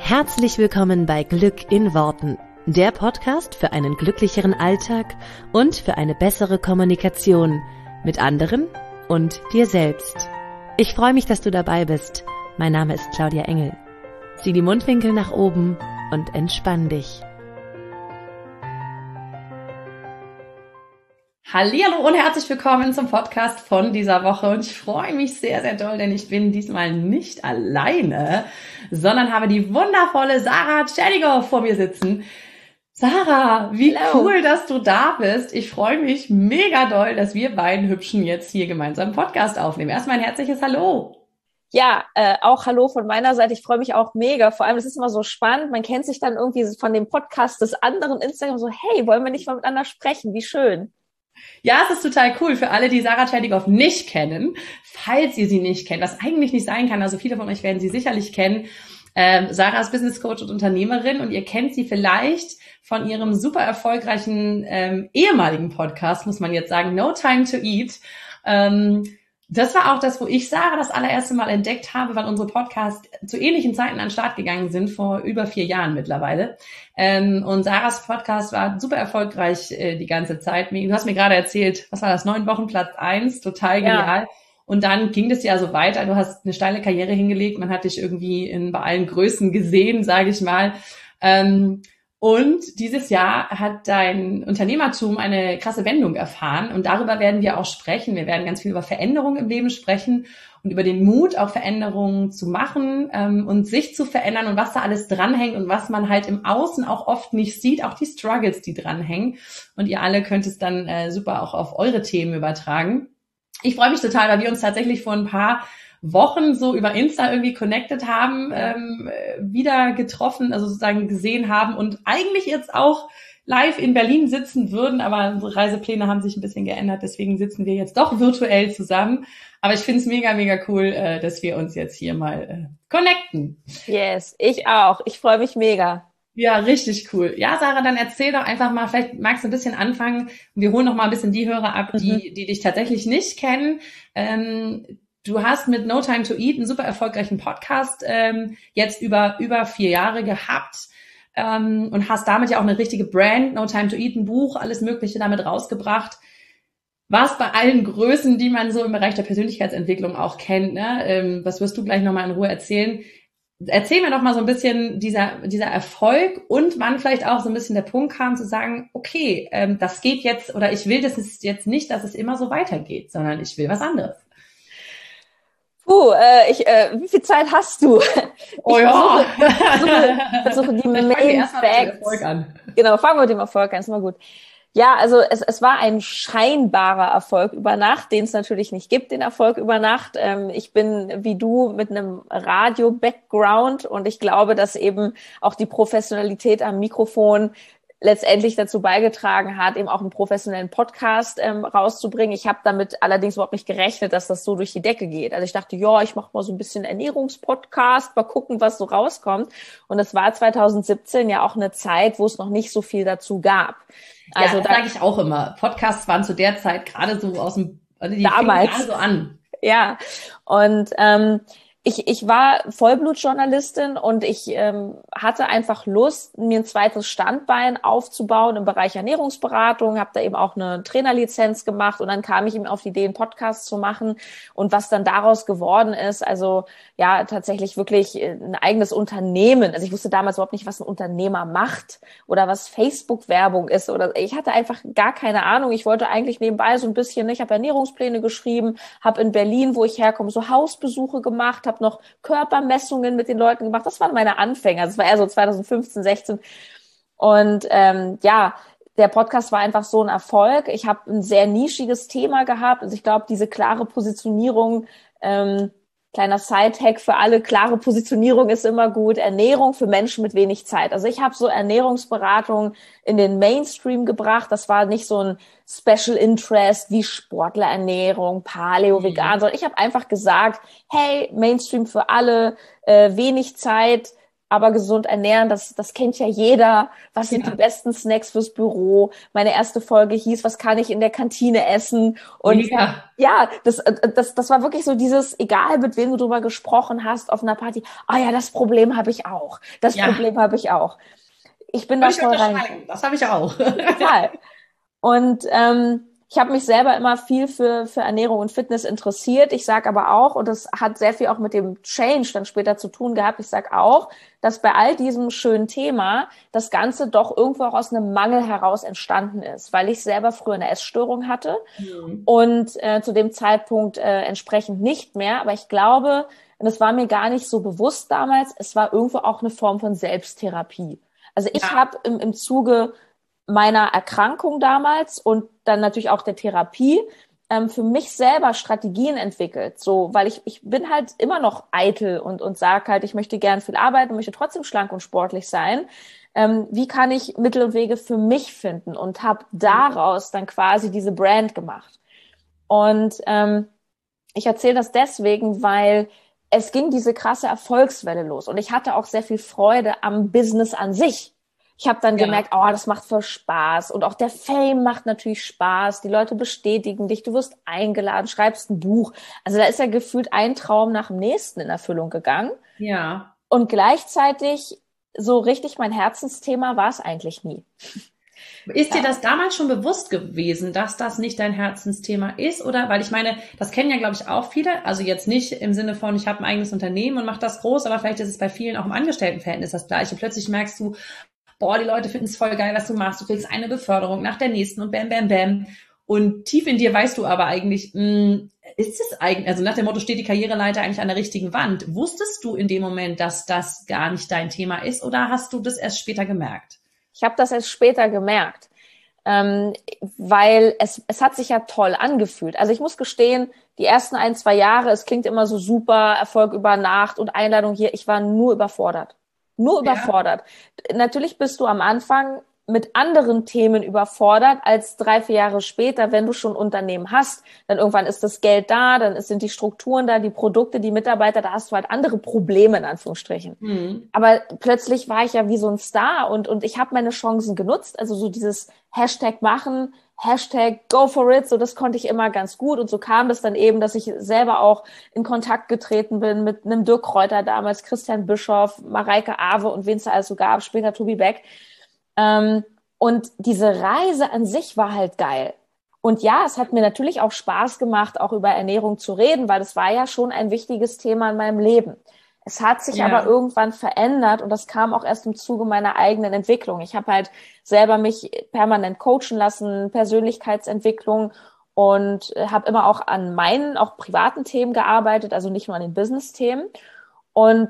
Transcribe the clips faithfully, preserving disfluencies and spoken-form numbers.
Herzlich willkommen bei Glück in Worten, der Podcast für einen glücklicheren Alltag und für eine bessere Kommunikation mit anderen und dir selbst. Ich freue mich, dass du dabei bist. Mein Name ist Claudia Engel. Zieh die Mundwinkel nach oben und entspann dich. Hallihallo und herzlich willkommen zum Podcast von dieser Woche und ich freue mich sehr, sehr doll, denn ich bin diesmal nicht alleine, sondern habe die wundervolle Sarah Tschernigow vor mir sitzen. Sarah, wie Hello. Cool, dass du da bist. Ich freue mich mega doll, dass wir beiden Hübschen jetzt hier gemeinsam einen Podcast aufnehmen. Erstmal ein herzliches Hallo. Ja, äh, auch Hallo von meiner Seite. Ich freue mich auch mega. Vor allem, es ist immer so spannend. Man kennt sich dann irgendwie von dem Podcast des anderen Instagram so, hey, wollen wir nicht mal miteinander sprechen? Wie schön. Ja, es ist total cool für alle, die Sarah Tschernigow nicht kennen. Falls ihr sie nicht kennt, was eigentlich nicht sein kann, also viele von euch werden sie sicherlich kennen. Ähm, Sarah ist Business Coach und Unternehmerin und ihr kennt sie vielleicht von ihrem super erfolgreichen ähm, ehemaligen Podcast, muss man jetzt sagen, No Time to Eat. Ähm, Das war auch das, wo ich Sarah das allererste Mal entdeckt habe, weil unsere Podcasts zu ähnlichen Zeiten an den Start gegangen sind, vor über vier Jahren mittlerweile. Ähm, und Sarahs Podcast war super erfolgreich äh, die ganze Zeit. Du hast mir gerade erzählt, was war das, neun Wochen Platz eins, total genial. Ja. Und dann ging das ja so weiter. Du hast eine steile Karriere hingelegt. Man hat dich irgendwie in, bei allen Größen gesehen, sage ich mal. Ähm, Und dieses Jahr hat dein Unternehmertum eine krasse Wendung erfahren und darüber werden wir auch sprechen. Wir werden ganz viel über Veränderungen im Leben sprechen und über den Mut, auch Veränderungen zu machen ähm, und sich zu verändern und was da alles dranhängt und was man halt im Außen auch oft nicht sieht, auch die Struggles, die dranhängen. Und ihr alle könnt es dann äh, super auch auf eure Themen übertragen. Ich freue mich total, weil wir uns tatsächlich vor ein paar Wochen so über Insta irgendwie connected haben, ähm, wieder getroffen, also sozusagen gesehen haben und eigentlich jetzt auch live in Berlin sitzen würden, aber unsere Reisepläne haben sich ein bisschen geändert, deswegen sitzen wir jetzt doch virtuell zusammen. Aber ich finde es mega, mega cool, äh, dass wir uns jetzt hier mal äh, connecten. Yes, ich auch. Ich freue mich mega. Ja, richtig cool. Ja, Sarah, dann erzähl doch einfach mal, vielleicht magst du ein bisschen anfangen und wir holen noch mal ein bisschen die Hörer ab, die, mhm. die dich tatsächlich nicht kennen. Ähm, Du hast mit No Time to Eat einen super erfolgreichen Podcast ähm, jetzt über über vier Jahre gehabt ähm, und hast damit ja auch eine richtige Brand, No Time to Eat, ein Buch, alles Mögliche damit rausgebracht. Was bei allen Größen, die man so im Bereich der Persönlichkeitsentwicklung auch kennt, ne? Ähm, was wirst du gleich nochmal in Ruhe erzählen? Erzähl mir doch mal so ein bisschen dieser dieser Erfolg und wann vielleicht auch so ein bisschen der Punkt kam zu sagen, okay, ähm, das geht jetzt oder ich will das ist jetzt nicht, dass es immer so weitergeht, sondern ich will was anderes. Puh, äh, ich, äh, wie viel Zeit hast du? Oh ich ja. versuche, versuche die Main Facts. An. Genau, fangen wir mit dem Erfolg an, ist mal gut. Ja, also es, es war ein scheinbarer Erfolg über Nacht, den es natürlich nicht gibt, den Erfolg über Nacht. Ähm, ich bin wie du mit einem Radio-Background und ich glaube, dass eben auch die Professionalität am Mikrofon letztendlich dazu beigetragen hat, eben auch einen professionellen Podcast ähm, rauszubringen. Ich habe damit allerdings überhaupt nicht gerechnet, dass das so durch die Decke geht. Also ich dachte, ja, ich mache mal so ein bisschen Ernährungspodcast, mal gucken, was so rauskommt. Und es war zwanzig siebzehn ja auch eine Zeit, wo es noch nicht so viel dazu gab. Also ja, das sage ich auch immer. Podcasts waren zu der Zeit gerade so aus dem, also die damals fingen gerade so an. Ja, und ähm, Ich, ich war Vollblutjournalistin und ich ähm, hatte einfach Lust, mir ein zweites Standbein aufzubauen im Bereich Ernährungsberatung, habe da eben auch eine Trainerlizenz gemacht und dann kam ich eben auf die Idee, einen Podcast zu machen und was dann daraus geworden ist, also ja, tatsächlich wirklich ein eigenes Unternehmen. Also ich wusste damals überhaupt nicht, was ein Unternehmer macht oder was Facebook-Werbung ist oder ich hatte einfach gar keine Ahnung. Ich wollte eigentlich nebenbei so ein bisschen, ich habe Ernährungspläne geschrieben, habe in Berlin, wo ich herkomme, so Hausbesuche gemacht, habe noch Körpermessungen mit den Leuten gemacht. Das waren meine Anfänge. Das war eher so zwanzig fünfzehn, sechzehn. Und ähm, ja, der Podcast war einfach so ein Erfolg. Ich habe ein sehr nischiges Thema gehabt. Also ich glaube, diese klare Positionierung, ähm, kleiner Side-Hack für alle, klare Positionierung ist immer gut. Ernährung für Menschen mit wenig Zeit. Also ich habe so Ernährungsberatung in den Mainstream gebracht. Das war nicht so ein Special Interest wie Sportlerernährung, Paleo, mhm. Vegan, sondern ich habe einfach gesagt, hey, Mainstream für alle, äh, wenig Zeit, aber gesund ernähren, das, das kennt ja jeder. Was sind Ja. die besten Snacks fürs Büro? Meine erste Folge hieß, was kann ich in der Kantine essen? Und Mega. ja, das, das, das war wirklich so dieses, egal mit wem du drüber gesprochen hast auf einer Party, ah ja, das Problem habe ich auch. Das Ja. Problem habe ich auch. Ich bin Würde da ich voll rein. unterschreiben. Das habe ich auch. Total. Und ähm, ich habe mich selber immer viel für für Ernährung und Fitness interessiert. Ich sage aber auch, und das hat sehr viel auch mit dem Change dann später zu tun gehabt, ich sage auch, dass bei all diesem schönen Thema das Ganze doch irgendwo auch aus einem Mangel heraus entstanden ist, weil ich selber früher eine Essstörung hatte Mhm. und äh, zu dem Zeitpunkt äh, entsprechend nicht mehr. Aber ich glaube, und das war mir gar nicht so bewusst damals, es war irgendwo auch eine Form von Selbsttherapie. Also ich Ja. habe im, im Zuge meiner Erkrankung damals und dann natürlich auch der Therapie ähm, für mich selber Strategien entwickelt, so, weil ich ich bin halt immer noch eitel und und sage halt, ich möchte gern viel arbeiten, möchte trotzdem schlank und sportlich sein. Ähm, wie kann ich Mittel und Wege für mich finden und habe daraus dann quasi diese Brand gemacht. Und ähm, ich erzähle das deswegen, weil es ging diese krasse Erfolgswelle los und ich hatte auch sehr viel Freude am Business an sich. Ich habe dann Ja. gemerkt, oh, das macht voll Spaß und auch der Fame macht natürlich Spaß. Die Leute bestätigen dich, du wirst eingeladen, schreibst ein Buch. Also da ist ja gefühlt ein Traum nach dem nächsten in Erfüllung gegangen. Ja. Und gleichzeitig so richtig mein Herzensthema war es eigentlich nie. Ist dir das damals schon bewusst gewesen, dass das nicht dein Herzensthema ist? Oder, weil ich meine, das kennen ja, glaube ich, auch viele. Also jetzt nicht im Sinne von, ich habe ein eigenes Unternehmen und mache das groß, aber vielleicht ist es bei vielen auch im Angestelltenverhältnis das Gleiche. Plötzlich merkst du, boah, die Leute finden es voll geil, was du machst. Du kriegst eine Beförderung nach der nächsten und bam, bam, bam. Und tief in dir weißt du aber eigentlich, mh, ist es eigentlich, also nach dem Motto, steht die Karriereleiter eigentlich an der richtigen Wand? Wusstest du in dem Moment, dass das gar nicht dein Thema ist oder hast du das erst später gemerkt? Ich habe das erst später gemerkt, ähm, weil es, es hat sich ja toll angefühlt. Also ich muss gestehen, die ersten ein, zwei Jahre, es klingt immer so super, Erfolg über Nacht und Einladung hier, ich war nur überfordert. Nur Ja. überfordert. Natürlich bist du am Anfang mit anderen Themen überfordert als drei, vier Jahre später, wenn du schon ein Unternehmen hast. Dann irgendwann ist das Geld da, dann sind die Strukturen da, die Produkte, die Mitarbeiter, da hast du halt andere Probleme in Anführungsstrichen. Mhm. Aber plötzlich war ich ja wie so ein Star und, und ich habe meine Chancen genutzt. Also so dieses Hashtag machen, Hashtag go for it, so das konnte ich immer ganz gut. Und so kam das dann eben, dass ich selber auch in Kontakt getreten bin mit einem Dirk Kräuter damals, Christian Bischoff, Mareike Awe und wen es da alles so gab, später Tobi Beck. Ähm, und diese Reise an sich war halt geil. Und ja, es hat mir natürlich auch Spaß gemacht, auch über Ernährung zu reden, weil das war ja schon ein wichtiges Thema in meinem Leben. Es hat sich Ja. aber irgendwann verändert und das kam auch erst im Zuge meiner eigenen Entwicklung. Ich habe halt selber mich permanent coachen lassen, Persönlichkeitsentwicklung und habe immer auch an meinen, auch privaten Themen gearbeitet, also nicht nur an den Business-Themen. Und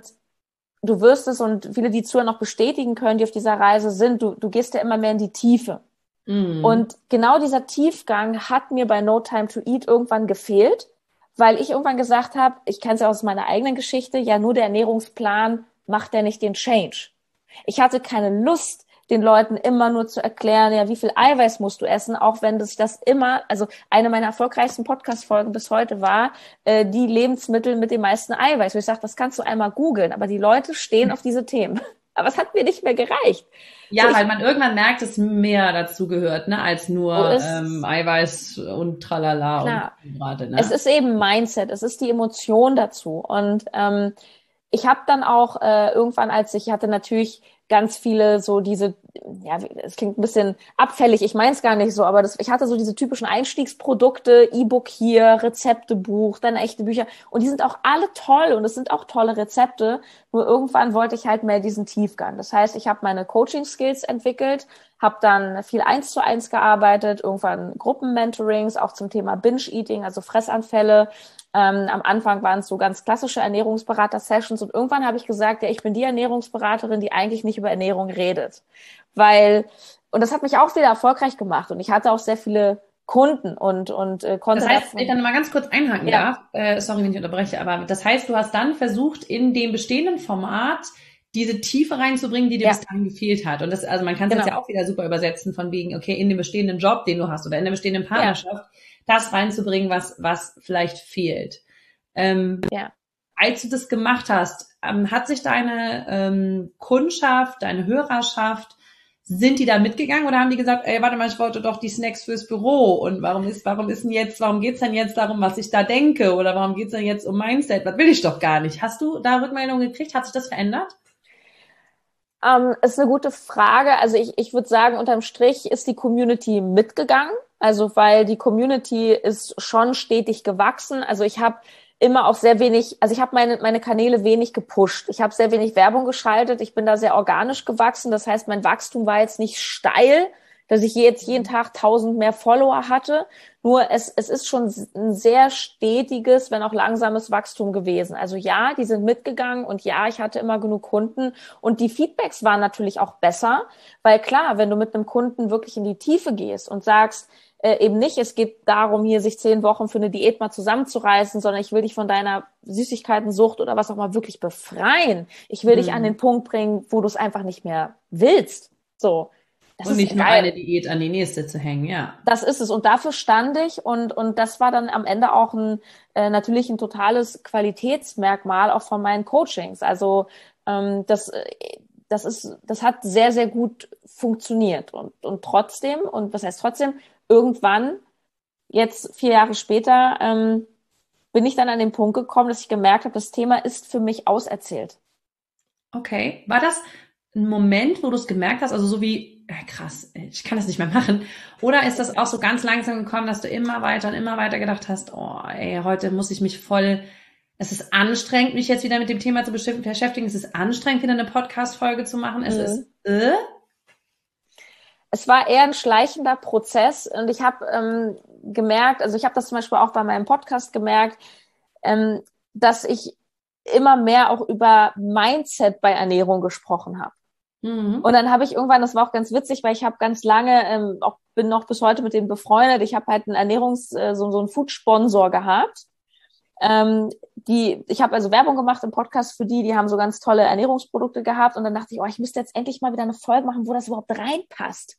du wirst es und viele, die zuhören, noch bestätigen können, die auf dieser Reise sind, du, du gehst ja immer mehr in die Tiefe. Mhm. Und genau dieser Tiefgang hat mir bei No Time to Eat irgendwann gefehlt, weil ich irgendwann gesagt habe, ich kenne es ja aus meiner eigenen Geschichte, ja nur der Ernährungsplan macht ja nicht den Change. Ich hatte keine Lust, den Leuten immer nur zu erklären, ja, wie viel Eiweiß musst du essen, auch wenn das das immer, also eine meiner erfolgreichsten Podcast-Folgen bis heute war, äh, die Lebensmittel mit dem meisten Eiweiß. Wo ich sage, das kannst du einmal googeln, aber die Leute stehen auf diese Themen. Aber es hat mir nicht mehr gereicht. Ja, So, ich- weil man irgendwann merkt, dass mehr dazu gehört, ne, als nur So ist ähm, Eiweiß und tralala Klar. und gerade, ne? Es ist eben Mindset, es ist die Emotion dazu. Und ähm, ich habe dann auch äh, irgendwann, als ich hatte natürlich ganz viele so diese, ja, es klingt ein bisschen abfällig, ich meine es gar nicht so, aber das, ich hatte so diese typischen Einstiegsprodukte, E-Book hier, Rezeptebuch, dann echte Bücher und die sind auch alle toll und es sind auch tolle Rezepte, nur irgendwann wollte ich halt mehr diesen Tiefgang. Das heißt, ich habe meine Coaching-Skills entwickelt, habe dann viel eins zu eins gearbeitet, irgendwann Gruppenmentorings, auch zum Thema Binge-Eating, also Fressanfälle. Ähm, am Anfang waren es so ganz klassische Ernährungsberater-Sessions und irgendwann habe ich gesagt, ja, ich bin die Ernährungsberaterin, die eigentlich nicht über Ernährung redet. Weil, und das hat mich auch wieder erfolgreich gemacht und ich hatte auch sehr viele Kunden und, und äh, konnte Das heißt, davon- wenn ich dann mal ganz kurz einhaken Ja. darf, äh, sorry, wenn ich unterbreche, aber das heißt, du hast dann versucht, in dem bestehenden Format diese Tiefe reinzubringen, die dir Ja. bis dahin gefehlt hat. Und das, also man kann es Genau. jetzt ja auch wieder super übersetzen von wegen, okay, in dem bestehenden Job, den du hast oder in der bestehenden Partnerschaft, das reinzubringen, was, was vielleicht fehlt. Ähm, Ja. als du das gemacht hast, ähm, hat sich deine ähm, Kundschaft, deine Hörerschaft, sind die da mitgegangen oder haben die gesagt, ey, warte mal, ich wollte doch die Snacks fürs Büro und warum ist, warum ist denn jetzt, warum geht's denn jetzt darum, was ich da denke oder warum geht's denn jetzt um Mindset? Das will ich doch gar nicht. Hast du da Rückmeldungen gekriegt? Hat sich das verändert? Ähm, ist eine gute Frage. Also ich, ich würde sagen, unterm Strich ist die Community mitgegangen. Also weil die Community ist schon stetig gewachsen. Also ich habe immer auch sehr wenig, also ich habe meine, meine Kanäle wenig gepusht. Ich habe sehr wenig Werbung geschaltet. Ich bin da sehr organisch gewachsen. Das heißt, mein Wachstum war jetzt nicht steil, dass ich jetzt jeden Tag tausend mehr Follower hatte. Nur es, es ist schon ein sehr stetiges, wenn auch langsames Wachstum gewesen. Also ja, die sind mitgegangen und ja, ich hatte immer genug Kunden und die Feedbacks waren natürlich auch besser, weil klar, wenn du mit einem Kunden wirklich in die Tiefe gehst und sagst, äh, eben nicht, es geht darum, hier sich zehn Wochen für eine Diät mal zusammenzureißen, sondern ich will dich von deiner Süßigkeitensucht oder was auch mal wirklich befreien. Ich will mhm. dich an den Punkt bringen, wo du es einfach nicht mehr willst. So. Das und nicht nur geil. Eine Diät an die nächste zu hängen, ja. Das ist es. Und dafür stand ich und und das war dann am Ende auch ein äh, natürlich ein totales Qualitätsmerkmal auch von meinen Coachings. Also ähm, das das ist das hat sehr sehr gut funktioniert und und trotzdem und was heißt trotzdem irgendwann jetzt vier Jahre später ähm, bin ich dann an den Punkt gekommen, dass ich gemerkt habe, das Thema ist für mich auserzählt. Okay, war das ein Moment, wo du es gemerkt hast, also so wie, ja, krass, ich kann das nicht mehr machen, oder ist das auch so ganz langsam gekommen, dass du immer weiter und immer weiter gedacht hast, oh, ey, heute muss ich mich voll, es ist anstrengend, mich jetzt wieder mit dem Thema zu beschäftigen, es ist anstrengend, wieder eine Podcast-Folge zu machen, es mhm. ist, äh? Es war eher ein schleichender Prozess und ich habe ähm, gemerkt, also ich habe das zum Beispiel auch bei meinem Podcast gemerkt, ähm, dass ich immer mehr auch über Mindset bei Ernährung gesprochen habe. Mhm. Und dann habe ich irgendwann, das war auch ganz witzig, weil ich habe ganz lange, ähm, auch bin noch bis heute mit denen befreundet, ich habe halt einen Ernährungs-, äh, so, so einen Food-Sponsor gehabt. Ähm, die, ich habe also Werbung gemacht im Podcast für die, die haben so ganz tolle Ernährungsprodukte gehabt und dann dachte ich, oh, ich müsste jetzt endlich mal wieder eine Folge machen, wo das überhaupt reinpasst.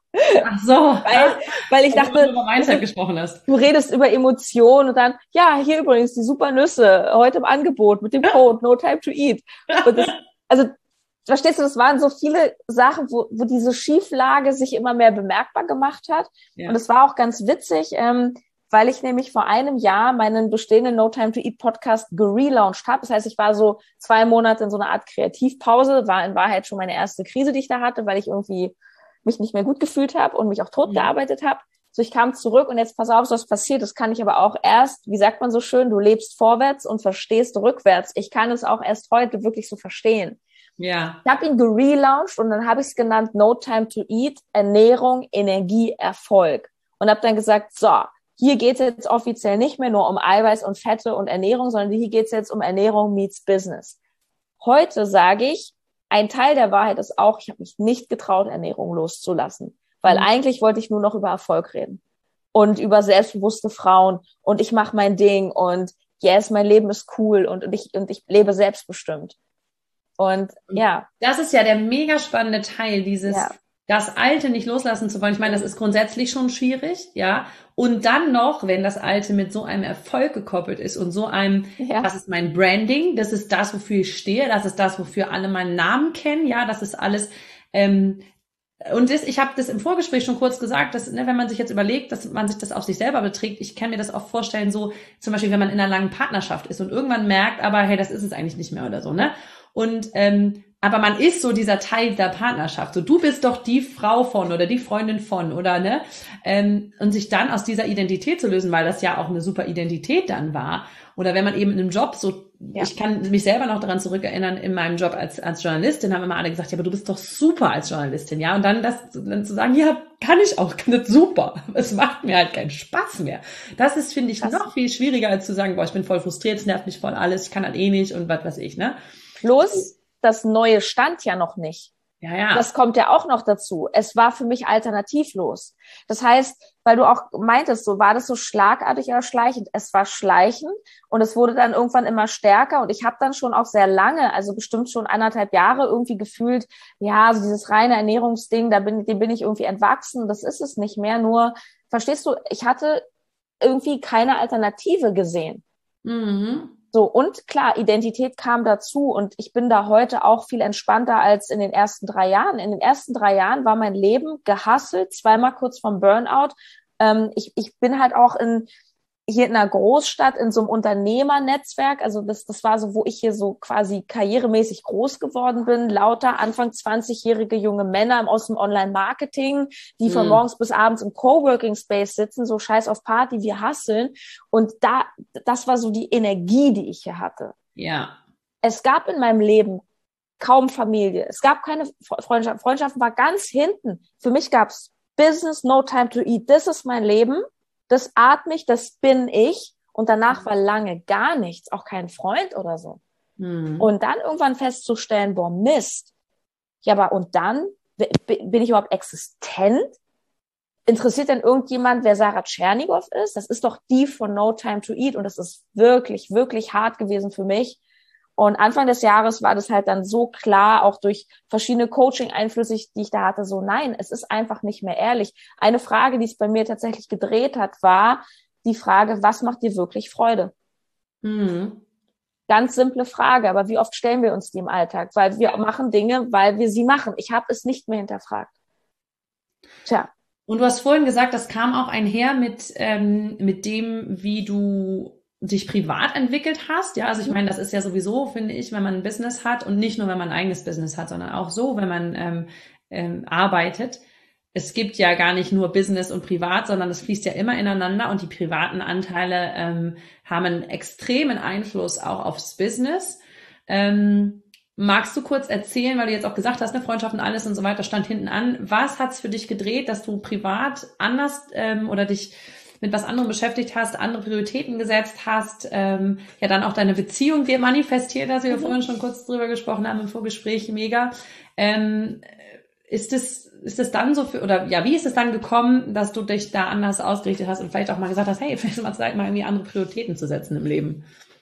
Ach so. Weil, weil ich dachte, du über Mindset gesprochen hast. Du redest über Emotionen und dann, ja, hier übrigens die super Nüsse, heute im Angebot mit dem Code No Time to Eat. Und das, also, verstehst du, das waren so viele Sachen, wo, wo diese Schieflage sich immer mehr bemerkbar gemacht hat. Ja. Und es war auch ganz witzig, ähm, weil ich nämlich vor einem Jahr meinen bestehenden No Time to Eat Podcast gelauncht habe. Das heißt, ich war so zwei Monate in so einer Art Kreativpause, war in Wahrheit schon meine erste Krise, die ich da hatte, weil ich irgendwie mich nicht mehr gut gefühlt habe und mich auch tot gearbeitet habe. So, ich kam zurück und jetzt pass auf, was passiert. Das kann ich aber auch erst, wie sagt man so schön, du lebst vorwärts und verstehst rückwärts. Ich kann es auch erst heute wirklich so verstehen. Ja. Ich habe ihn gelauncht und dann habe ich es genannt No Time to Eat, Ernährung, Energie, Erfolg. Und habe dann gesagt, so, hier geht es jetzt offiziell nicht mehr nur um Eiweiß und Fette und Ernährung, sondern hier geht es jetzt um Ernährung meets Business. Heute sage ich, ein Teil der Wahrheit ist auch, ich habe mich nicht getraut, Ernährung loszulassen. Weil mhm. eigentlich wollte ich nur noch über Erfolg reden. Und über selbstbewusste Frauen. Und ich mache mein Ding. Und yes, mein Leben ist cool. Und, und, ich, und ich lebe selbstbestimmt. Und ja. Das ist ja der mega spannende Teil, dieses, ja. das Alte nicht loslassen zu wollen. Ich meine, das ist grundsätzlich schon schwierig, ja. Und dann noch, wenn das Alte mit so einem Erfolg gekoppelt ist und so einem, ja. das ist mein Branding, das ist das, wofür ich stehe, das ist das, wofür alle meinen Namen kennen, ja, das ist alles, ähm, und das, ich habe das im Vorgespräch schon kurz gesagt, dass, ne, wenn man sich jetzt überlegt, dass man sich das auf sich selber beträgt, ich kann mir das auch vorstellen, so zum Beispiel, wenn man in einer langen Partnerschaft ist und irgendwann merkt, aber hey, das ist es eigentlich nicht mehr oder so, ne? Und ähm, aber man ist so dieser Teil der Partnerschaft. So, du bist doch die Frau von oder die Freundin von oder ne? Ähm, und sich dann aus dieser Identität zu lösen, weil das ja auch eine super Identität dann war. Oder wenn man eben in einem Job so, ja. ich kann mich selber noch daran zurückerinnern, in meinem Job als als Journalistin haben immer alle gesagt, ja, aber du bist doch super als Journalistin, ja. Und dann das dann zu sagen, ja, kann ich auch, kann das super. Es macht mir halt keinen Spaß mehr. Das ist, finde ich, das noch viel schwieriger, als zu sagen, boah, ich bin voll frustriert, es nervt mich voll alles, ich kann halt eh nicht und was weiß ich, ne? Plus, das Neue stand ja noch nicht. Ja, ja. Das kommt ja auch noch dazu. Es war für mich alternativlos. Das heißt, weil du auch meintest, so war das so schlagartig oder schleichend. Es war schleichend und es wurde dann irgendwann immer stärker und ich habe dann schon auch sehr lange, also bestimmt schon anderthalb Jahre irgendwie gefühlt, ja, so dieses reine Ernährungsding, da bin, dem bin ich irgendwie entwachsen. Das ist es nicht mehr. Nur, verstehst du, ich hatte irgendwie keine Alternative gesehen. Mhm. So, und klar, Identität kam dazu und ich bin da heute auch viel entspannter als in den ersten drei Jahren. In den ersten drei Jahren war mein Leben gehasselt, zweimal kurz vom Burnout. Ähm, ich, ich bin halt auch in hier in einer Großstadt in so einem Unternehmernetzwerk, also das, das war so, wo ich hier so quasi karrieremäßig groß geworden bin, lauter Anfang zwanzigjährige junge Männer aus dem Online-Marketing, die von Mhm. morgens bis abends im Coworking-Space sitzen, so scheiß auf Party, wir hustlen. Und da, das war so die Energie, die ich hier hatte. Ja. Es gab in meinem Leben kaum Familie. Es gab keine Freundschaft. Freundschaften war ganz hinten. Für mich gab's Business, no time to eat. Das ist mein Leben. Das atme ich, das bin ich. Und danach war lange gar nichts, auch kein Freund oder so. Mhm. Und dann irgendwann festzustellen, boah, Mist. Ja, aber und dann? Bin ich überhaupt existent? Interessiert denn irgendjemand, wer Sarah Tschernigow ist? Das ist doch die von No Time to Eat. Und das ist wirklich, wirklich hart gewesen für mich. Und Anfang des Jahres war das halt dann so klar, auch durch verschiedene Coaching-Einflüsse, die ich da hatte, so nein, es ist einfach nicht mehr ehrlich. Eine Frage, die es bei mir tatsächlich gedreht hat, war die Frage, was macht dir wirklich Freude? Mhm. Ganz simple Frage, aber wie oft stellen wir uns die im Alltag? Weil wir machen Dinge, weil wir sie machen. Ich habe es nicht mehr hinterfragt. Tja. Und du hast vorhin gesagt, das kam auch einher mit, ähm, mit dem, wie du dich privat entwickelt hast. Ja, also ich meine, das ist ja sowieso, finde ich, wenn man ein Business hat und nicht nur, wenn man ein eigenes Business hat, sondern auch so, wenn man ähm, ähm, arbeitet. Es gibt ja gar nicht nur Business und Privat, sondern es fließt ja immer ineinander und die privaten Anteile ähm, haben einen extremen Einfluss auch aufs Business. Ähm, magst du kurz erzählen, weil du jetzt auch gesagt hast, eine Freundschaft und alles und so weiter stand hinten an. Was hat's für dich gedreht, dass du privat anders ähm, oder dich mit was anderem beschäftigt hast, andere Prioritäten gesetzt hast, ähm, ja dann auch deine Beziehung wird manifestiert, dass wir mhm. vorhin schon kurz drüber gesprochen haben im Vorgespräch, mega. Ähm, ist es ist es dann so für, oder ja, wie ist es dann gekommen, dass du dich da anders ausgerichtet hast und vielleicht auch mal gesagt hast, hey, vielleicht mal Zeit, mal irgendwie andere Prioritäten zu setzen im Leben?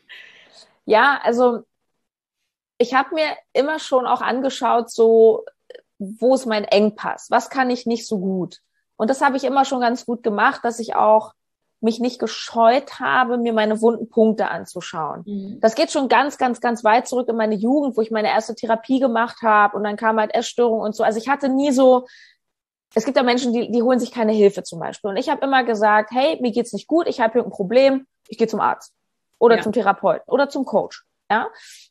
Ja, also ich habe mir immer schon auch angeschaut, so wo ist mein Engpass? Was kann ich nicht so gut? Und das habe ich immer schon ganz gut gemacht, dass ich auch mich nicht gescheut habe, mir meine wunden Punkte anzuschauen. Mhm. Das geht schon ganz, ganz, ganz weit zurück in meine Jugend, wo ich meine erste Therapie gemacht habe und dann kam halt Essstörung und so. Also ich hatte nie so, es gibt ja Menschen, die, die holen sich keine Hilfe zum Beispiel. Und ich habe immer gesagt, hey, mir geht's nicht gut, ich habe hier ein Problem, ich gehe zum Arzt oder ja. zum Therapeuten oder zum Coach. Ja.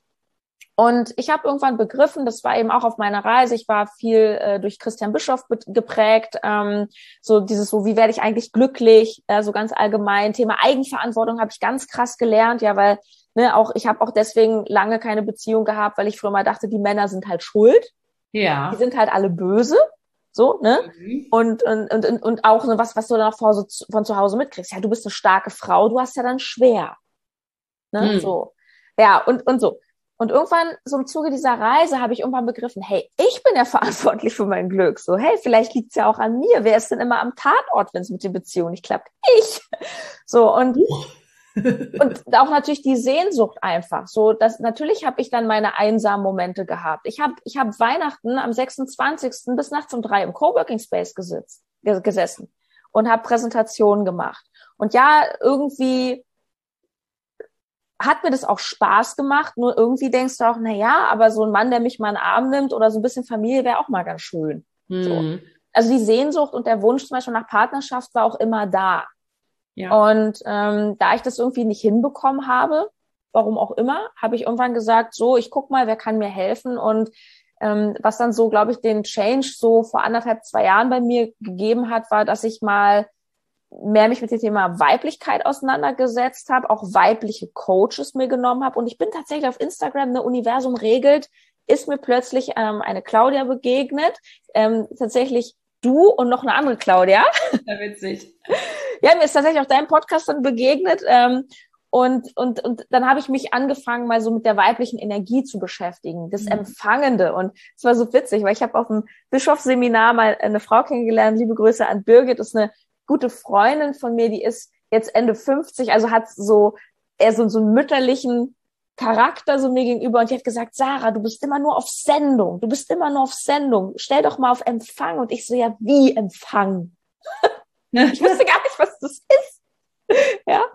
Und ich habe irgendwann begriffen, das war eben auch auf meiner Reise, ich war viel äh, durch Christian Bischoff be- geprägt, ähm, so dieses so, wie werde ich eigentlich glücklich, äh, so ganz allgemein, Thema Eigenverantwortung habe ich ganz krass gelernt, ja, weil ne, auch ich habe auch deswegen lange keine Beziehung gehabt, weil ich früher mal dachte, die Männer sind halt schuld, ja, die sind halt alle böse, so, ne, mhm. und, und und und auch so was, was du dann auch von, so, von zu Hause mitkriegst, ja, du bist eine starke Frau, du hast ja dann schwer, ne, mhm. so, ja, und und so. Und irgendwann, so im Zuge dieser Reise, habe ich irgendwann begriffen, hey, ich bin ja verantwortlich für mein Glück. So, hey, vielleicht liegt's ja auch an mir. Wer ist denn immer am Tatort, wenn es mit den Beziehungen nicht klappt? Ich. So, und, und auch natürlich die Sehnsucht einfach. So, dass natürlich habe ich dann meine einsamen Momente gehabt. Ich habe ich hab Weihnachten am sechsundzwanzigsten bis nachts um drei im Coworking Space gesitzt, gesessen und habe Präsentationen gemacht. Und ja, irgendwie hat mir das auch Spaß gemacht, nur irgendwie denkst du auch, na ja, aber so ein Mann, der mich mal in den Arm nimmt oder so ein bisschen Familie wäre auch mal ganz schön. Mhm. So. Also die Sehnsucht und der Wunsch zum Beispiel nach Partnerschaft war auch immer da. Ja. Und ähm, da ich das irgendwie nicht hinbekommen habe, warum auch immer, habe ich irgendwann gesagt, so, ich guck mal, wer kann mir helfen. Und ähm, was dann so, glaube ich, den Change so vor anderthalb, zwei Jahren bei mir gegeben hat, war, dass ich mal mehr mich mit dem Thema Weiblichkeit auseinandergesetzt habe, auch weibliche Coaches mir genommen habe. Und ich bin tatsächlich auf Instagram, eine Universum regelt, ist mir plötzlich ähm, eine Claudia begegnet. Ähm, tatsächlich du und noch eine andere Claudia. Ja, witzig. Ja, mir ist tatsächlich auch dein Podcast dann begegnet. Ähm, und, und, und dann habe ich mich angefangen, mal so mit der weiblichen Energie zu beschäftigen, das mhm. Empfangende. Und es war so witzig, weil ich habe auf dem Bischofsseminar mal eine Frau kennengelernt, liebe Grüße an Birgit, ist eine gute Freundin von mir, die ist jetzt Ende fünfzig, also hat so eher so, so einen mütterlichen Charakter so mir gegenüber und die hat gesagt, Sarah, du bist immer nur auf Sendung, du bist immer nur auf Sendung, stell doch mal auf Empfang. Und ich so, ja, wie Empfang? Ich wusste gar nicht, was das ist. Ja.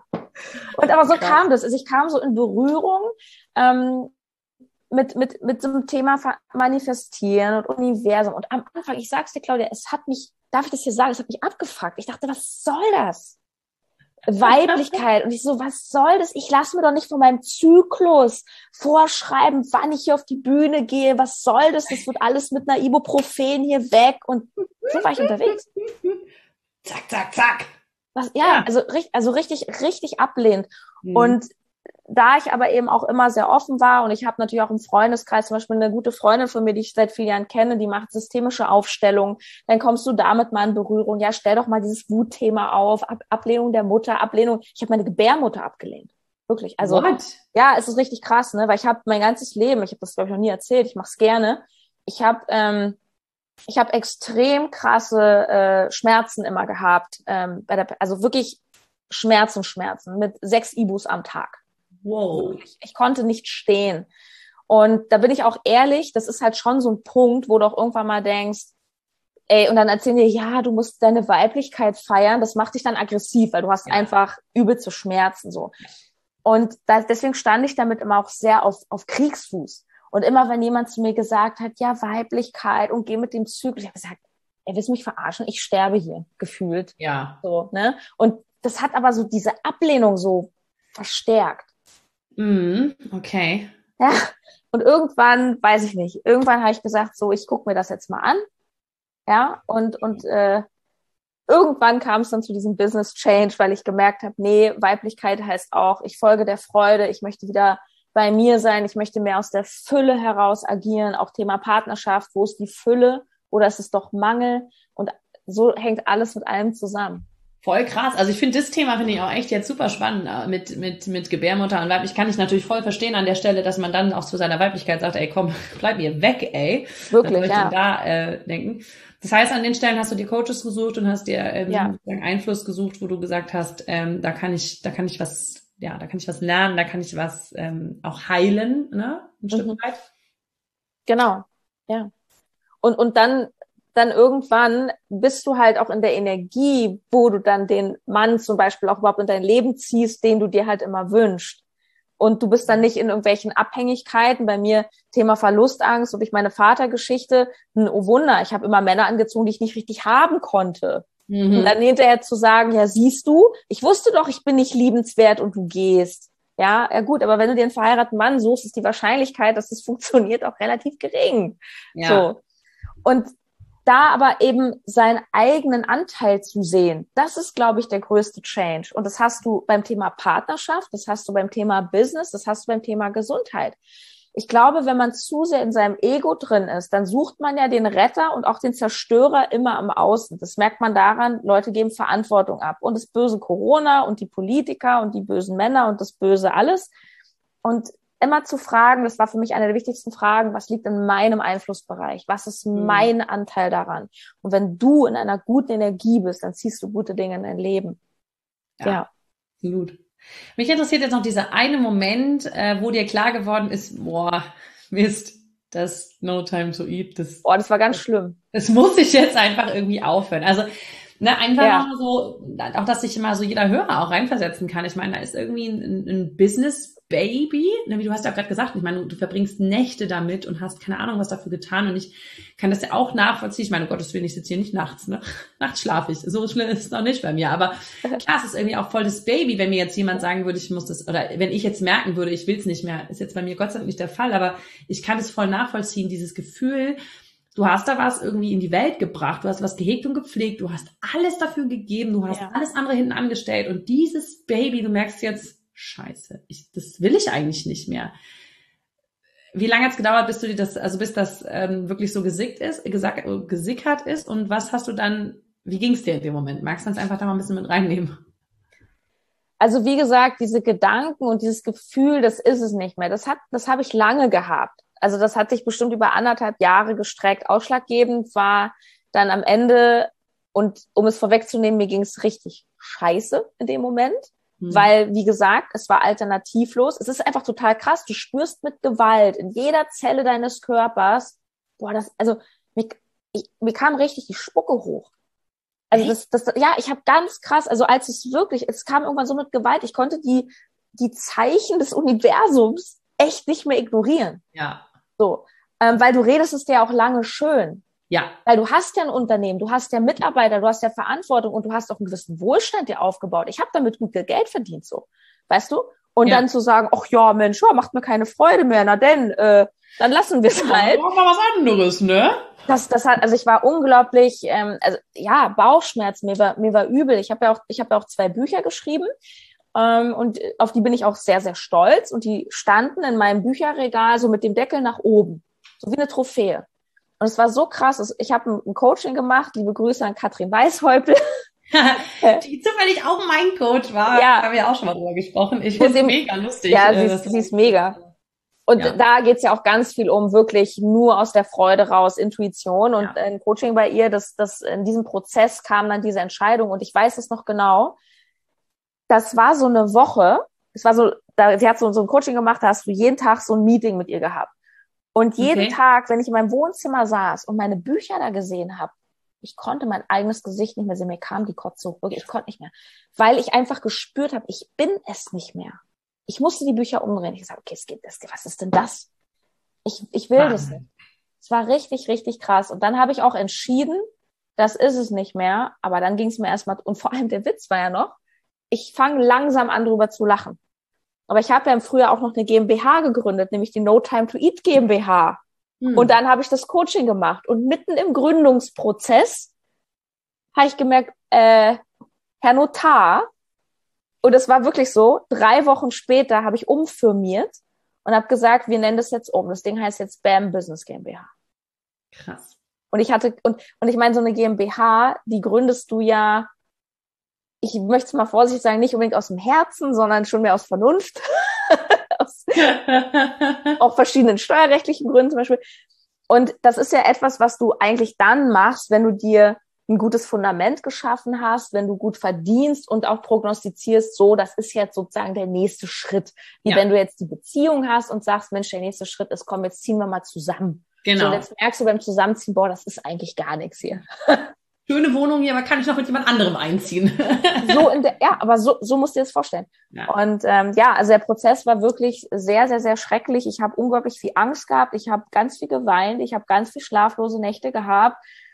Und aber so Krass. kam das. Also ich kam so in Berührung ähm, mit, mit, mit so einem Thema Manifestieren und Universum. Und am Anfang, ich sag's dir, Claudia, es hat mich, darf ich das hier sagen, es hat mich abgefuckt. Ich dachte, was soll das? Weiblichkeit. Und ich so, was soll das? Ich lasse mir doch nicht von meinem Zyklus vorschreiben, wann ich hier auf die Bühne gehe. Was soll das? Das wird alles mit einer Ibuprofen hier weg. Und so war ich unterwegs. Zack, zack, zack. Was, ja, ja, also, also richtig, richtig ablehnend. Mhm. Und da ich aber eben auch immer sehr offen war und ich habe natürlich auch im Freundeskreis zum Beispiel eine gute Freundin von mir, die ich seit vielen Jahren kenne, die macht systemische Aufstellungen, dann kommst du damit mal in Berührung. Ja, stell doch mal dieses Wutthema auf, Ab- Ablehnung der Mutter, Ablehnung. Ich habe meine Gebärmutter abgelehnt. Wirklich. Also What? ja, es ist richtig krass, ne? Weil ich habe mein ganzes Leben, ich habe das glaube ich noch nie erzählt, ich mache es gerne. Ich habe ähm, ich habe extrem krasse äh, Schmerzen immer gehabt, ähm, bei der, also wirklich Schmerzen, Schmerzen mit sechs Ibus am Tag. Wow. Ich, ich konnte nicht stehen. Und da bin ich auch ehrlich, das ist halt schon so ein Punkt, wo du auch irgendwann mal denkst, ey, und dann erzählen dir, ja, du musst deine Weiblichkeit feiern, das macht dich dann aggressiv, weil du hast ja. einfach übel zu Schmerzen, so. Und da, deswegen stand ich damit immer auch sehr auf, auf Kriegsfuß. Und immer, wenn jemand zu mir gesagt hat, ja, Weiblichkeit und geh mit dem Zyklus, ich habe gesagt, ey, willst du mich verarschen? Ich sterbe hier, gefühlt. Ja. So, ne? Und das hat aber so diese Ablehnung so verstärkt. Mm, okay. Ja, und irgendwann, weiß ich nicht, irgendwann habe ich gesagt, so, ich gucke mir das jetzt mal an. Ja, und, und äh, irgendwann kam es dann zu diesem Business Change, weil ich gemerkt habe, nee, Weiblichkeit heißt auch, ich folge der Freude, ich möchte wieder bei mir sein, ich möchte mehr aus der Fülle heraus agieren, auch Thema Partnerschaft, wo ist die Fülle oder ist es doch Mangel? Und so hängt alles mit allem zusammen. Voll krass. Also ich finde das Thema finde ich auch echt jetzt super spannend mit mit mit Gebärmutter und Weiblich. Kann ich natürlich voll verstehen an der Stelle, dass man dann auch zu seiner Weiblichkeit sagt, ey komm, bleib mir weg, ey. Wirklich, was ja. Da äh, denken. Das heißt, an den Stellen hast du dir Coaches gesucht und hast dir ähm, ja. Einfluss gesucht, wo du gesagt hast, ähm, da kann ich, da kann ich was, ja, da kann ich was lernen, da kann ich was ähm, auch heilen, ne, ein mhm. Stück weit. Genau, ja. Und und dann dann irgendwann bist du halt auch in der Energie, wo du dann den Mann zum Beispiel auch überhaupt in dein Leben ziehst, den du dir halt immer wünschst. Und du bist dann nicht in irgendwelchen Abhängigkeiten. Bei mir Thema Verlustangst und durch meine Vatergeschichte, oh Wunder, ich habe immer Männer angezogen, die ich nicht richtig haben konnte. Mhm. Und dann hinterher zu sagen, ja siehst du, ich wusste doch, ich bin nicht liebenswert und du gehst. Ja, ja gut, aber wenn du dir einen verheirateten Mann suchst, ist die Wahrscheinlichkeit, dass es funktioniert, auch relativ gering. Ja. So. Und da aber eben seinen eigenen Anteil zu sehen, das ist, glaube ich, der größte Change. Und das hast du beim Thema Partnerschaft, das hast du beim Thema Business, das hast du beim Thema Gesundheit. Ich glaube, wenn man zu sehr in seinem Ego drin ist, dann sucht man ja den Retter und auch den Zerstörer immer am Außen. Das merkt man daran, Leute geben Verantwortung ab. Und das böse Corona und die Politiker und die bösen Männer und das böse alles. Und immer zu fragen, das war für mich eine der wichtigsten Fragen, was liegt in meinem Einflussbereich? Was ist mein mhm. Anteil daran? Und wenn du in einer guten Energie bist, dann ziehst du gute Dinge in dein Leben. Ja, ja. Absolut. Mich interessiert jetzt noch dieser eine Moment, äh, wo dir klar geworden ist, boah, Mist, das No Time to Eat, das, boah, das war ganz schlimm. Das muss ich jetzt einfach irgendwie aufhören. Also, ne, einfach ja. mal so, auch dass sich immer so jeder Hörer auch reinversetzen kann. Ich meine, da ist irgendwie ein, ein Business-Baby, ne, wie du hast ja auch gerade gesagt, ich meine, du, du verbringst Nächte damit und hast keine Ahnung, was dafür getan und ich kann das ja auch nachvollziehen. Ich meine, um Gottes Willen, ich sitze hier nicht nachts, ne? Nachts schlafe ich. So schlimm ist es noch nicht bei mir, aber klar, es ist irgendwie auch voll das Baby, wenn mir jetzt jemand sagen würde, ich muss das, oder wenn ich jetzt merken würde, ich will es nicht mehr, ist jetzt bei mir Gott sei Dank nicht der Fall, aber ich kann es voll nachvollziehen, dieses Gefühl, du hast da was irgendwie in die Welt gebracht, du hast was gehegt und gepflegt, du hast alles dafür gegeben, du hast ja. alles andere hinten angestellt und dieses Baby, du merkst jetzt, scheiße, ich, das will ich eigentlich nicht mehr. Wie lange hat es gedauert, bis du dir das, also bis das ähm, wirklich so gesickt ist, gesagt, gesickert ist und was hast du dann, wie ging es dir in dem Moment? Magst du uns einfach da mal ein bisschen mit reinnehmen? Also wie gesagt, diese Gedanken und dieses Gefühl, das ist es nicht mehr. Das hat, das habe ich lange gehabt. Also das hat sich bestimmt über anderthalb Jahre gestreckt. Ausschlaggebend war dann am Ende, und um es vorwegzunehmen, mir ging es richtig scheiße in dem Moment, mhm. weil, wie gesagt, es war alternativlos. Es ist einfach total krass. Du spürst mit Gewalt in jeder Zelle deines Körpers, boah, das, also mir, ich, mir kam richtig die Spucke hoch. Also das, das, ja, ich habe ganz krass, also als es wirklich, es kam irgendwann so mit Gewalt, ich konnte die, die Zeichen des Universums echt nicht mehr ignorieren. Ja. So, ähm, weil du redest es dir auch lange schön. Ja. Weil du hast ja ein Unternehmen, du hast ja Mitarbeiter, du hast ja Verantwortung und du hast auch einen gewissen Wohlstand dir aufgebaut. Ich habe damit gut Geld verdient, so, weißt du? Und ja. dann zu sagen, ach ja, Mensch, ja, macht mir keine Freude mehr, na denn, äh, dann lassen wir es ja, halt. Mach mal was anderes, ne? Das, das hat, also ich war unglaublich, ähm, also ja, Bauchschmerzen, mir war, mir war übel. Ich habe ja auch, ich habe ja auch zwei Bücher geschrieben ähm, und auf die bin ich auch sehr, sehr stolz. Und die standen in meinem Bücherregal so mit dem Deckel nach oben, so wie eine Trophäe. Und es war so krass. Ich habe ein Coaching gemacht. Liebe Grüße an Katrin Weißhäupl. Die zufällig auch mein Coach war. Ja. Haben wir auch schon mal drüber gesprochen. Ich finde es mega lustig. Ja, sie ist, sie ist mega. Und ja. da geht's ja auch ganz viel um wirklich nur aus der Freude raus, Intuition. Und ja. ein Coaching bei ihr, das, das in diesem Prozess kam dann diese Entscheidung. Und ich weiß es noch genau. Das war so eine Woche. Es war so, da, sie hat so, so ein Coaching gemacht, da hast du jeden Tag so ein Meeting mit ihr gehabt. Und jeden okay. Tag, wenn ich in meinem Wohnzimmer saß und meine Bücher da gesehen habe, ich konnte mein eigenes Gesicht nicht mehr sehen. Mir kam die Kotze hoch. Wirklich, ich konnte nicht mehr. Weil ich einfach gespürt habe, ich bin es nicht mehr. Ich musste die Bücher umdrehen. Ich gesagt, okay, es geht, das, was ist denn das? Ich, ich will Mann. das nicht. Es war richtig, richtig krass. Und dann habe ich auch entschieden, das ist es nicht mehr. Aber dann ging es mir erstmal, und vor allem der Witz war ja noch, ich fange langsam an, drüber zu lachen. Aber ich habe ja im Frühjahr auch noch eine GmbH gegründet, nämlich die No Time to Eat GmbH. Hm. Und dann habe ich das Coaching gemacht. Und mitten im Gründungsprozess habe ich gemerkt, äh, Herr Notar, und es war wirklich so, drei Wochen später habe ich umfirmiert und habe gesagt, wir nennen das jetzt um. Das Ding heißt jetzt BAM Business GmbH. Krass. Und ich hatte, und, und ich meine, so eine GmbH, die gründest du ja, ich möchte es mal vorsichtig sagen, nicht unbedingt aus dem Herzen, sondern schon mehr aus Vernunft. aus auch verschiedenen steuerrechtlichen Gründen zum Beispiel. Und das ist ja etwas, was du eigentlich dann machst, wenn du dir ein gutes Fundament geschaffen hast, wenn du gut verdienst und auch prognostizierst, so, das ist jetzt sozusagen der nächste Schritt. Wie ja. wenn du jetzt die Beziehung hast und sagst, Mensch, der nächste Schritt ist, komm, jetzt ziehen wir mal zusammen. Genau. So, und jetzt merkst du beim Zusammenziehen, boah, das ist eigentlich gar nichts hier. Schöne Wohnung hier, aber kann ich noch mit jemand anderem einziehen? so in der, ja, aber so, so musst du dir das vorstellen. Ja. Und ähm, ja, also der Prozess war wirklich sehr, sehr, sehr schrecklich. Ich habe unglaublich viel Angst gehabt. Ich habe ganz viel geweint. Ich habe ganz viel schlaflose Nächte gehabt.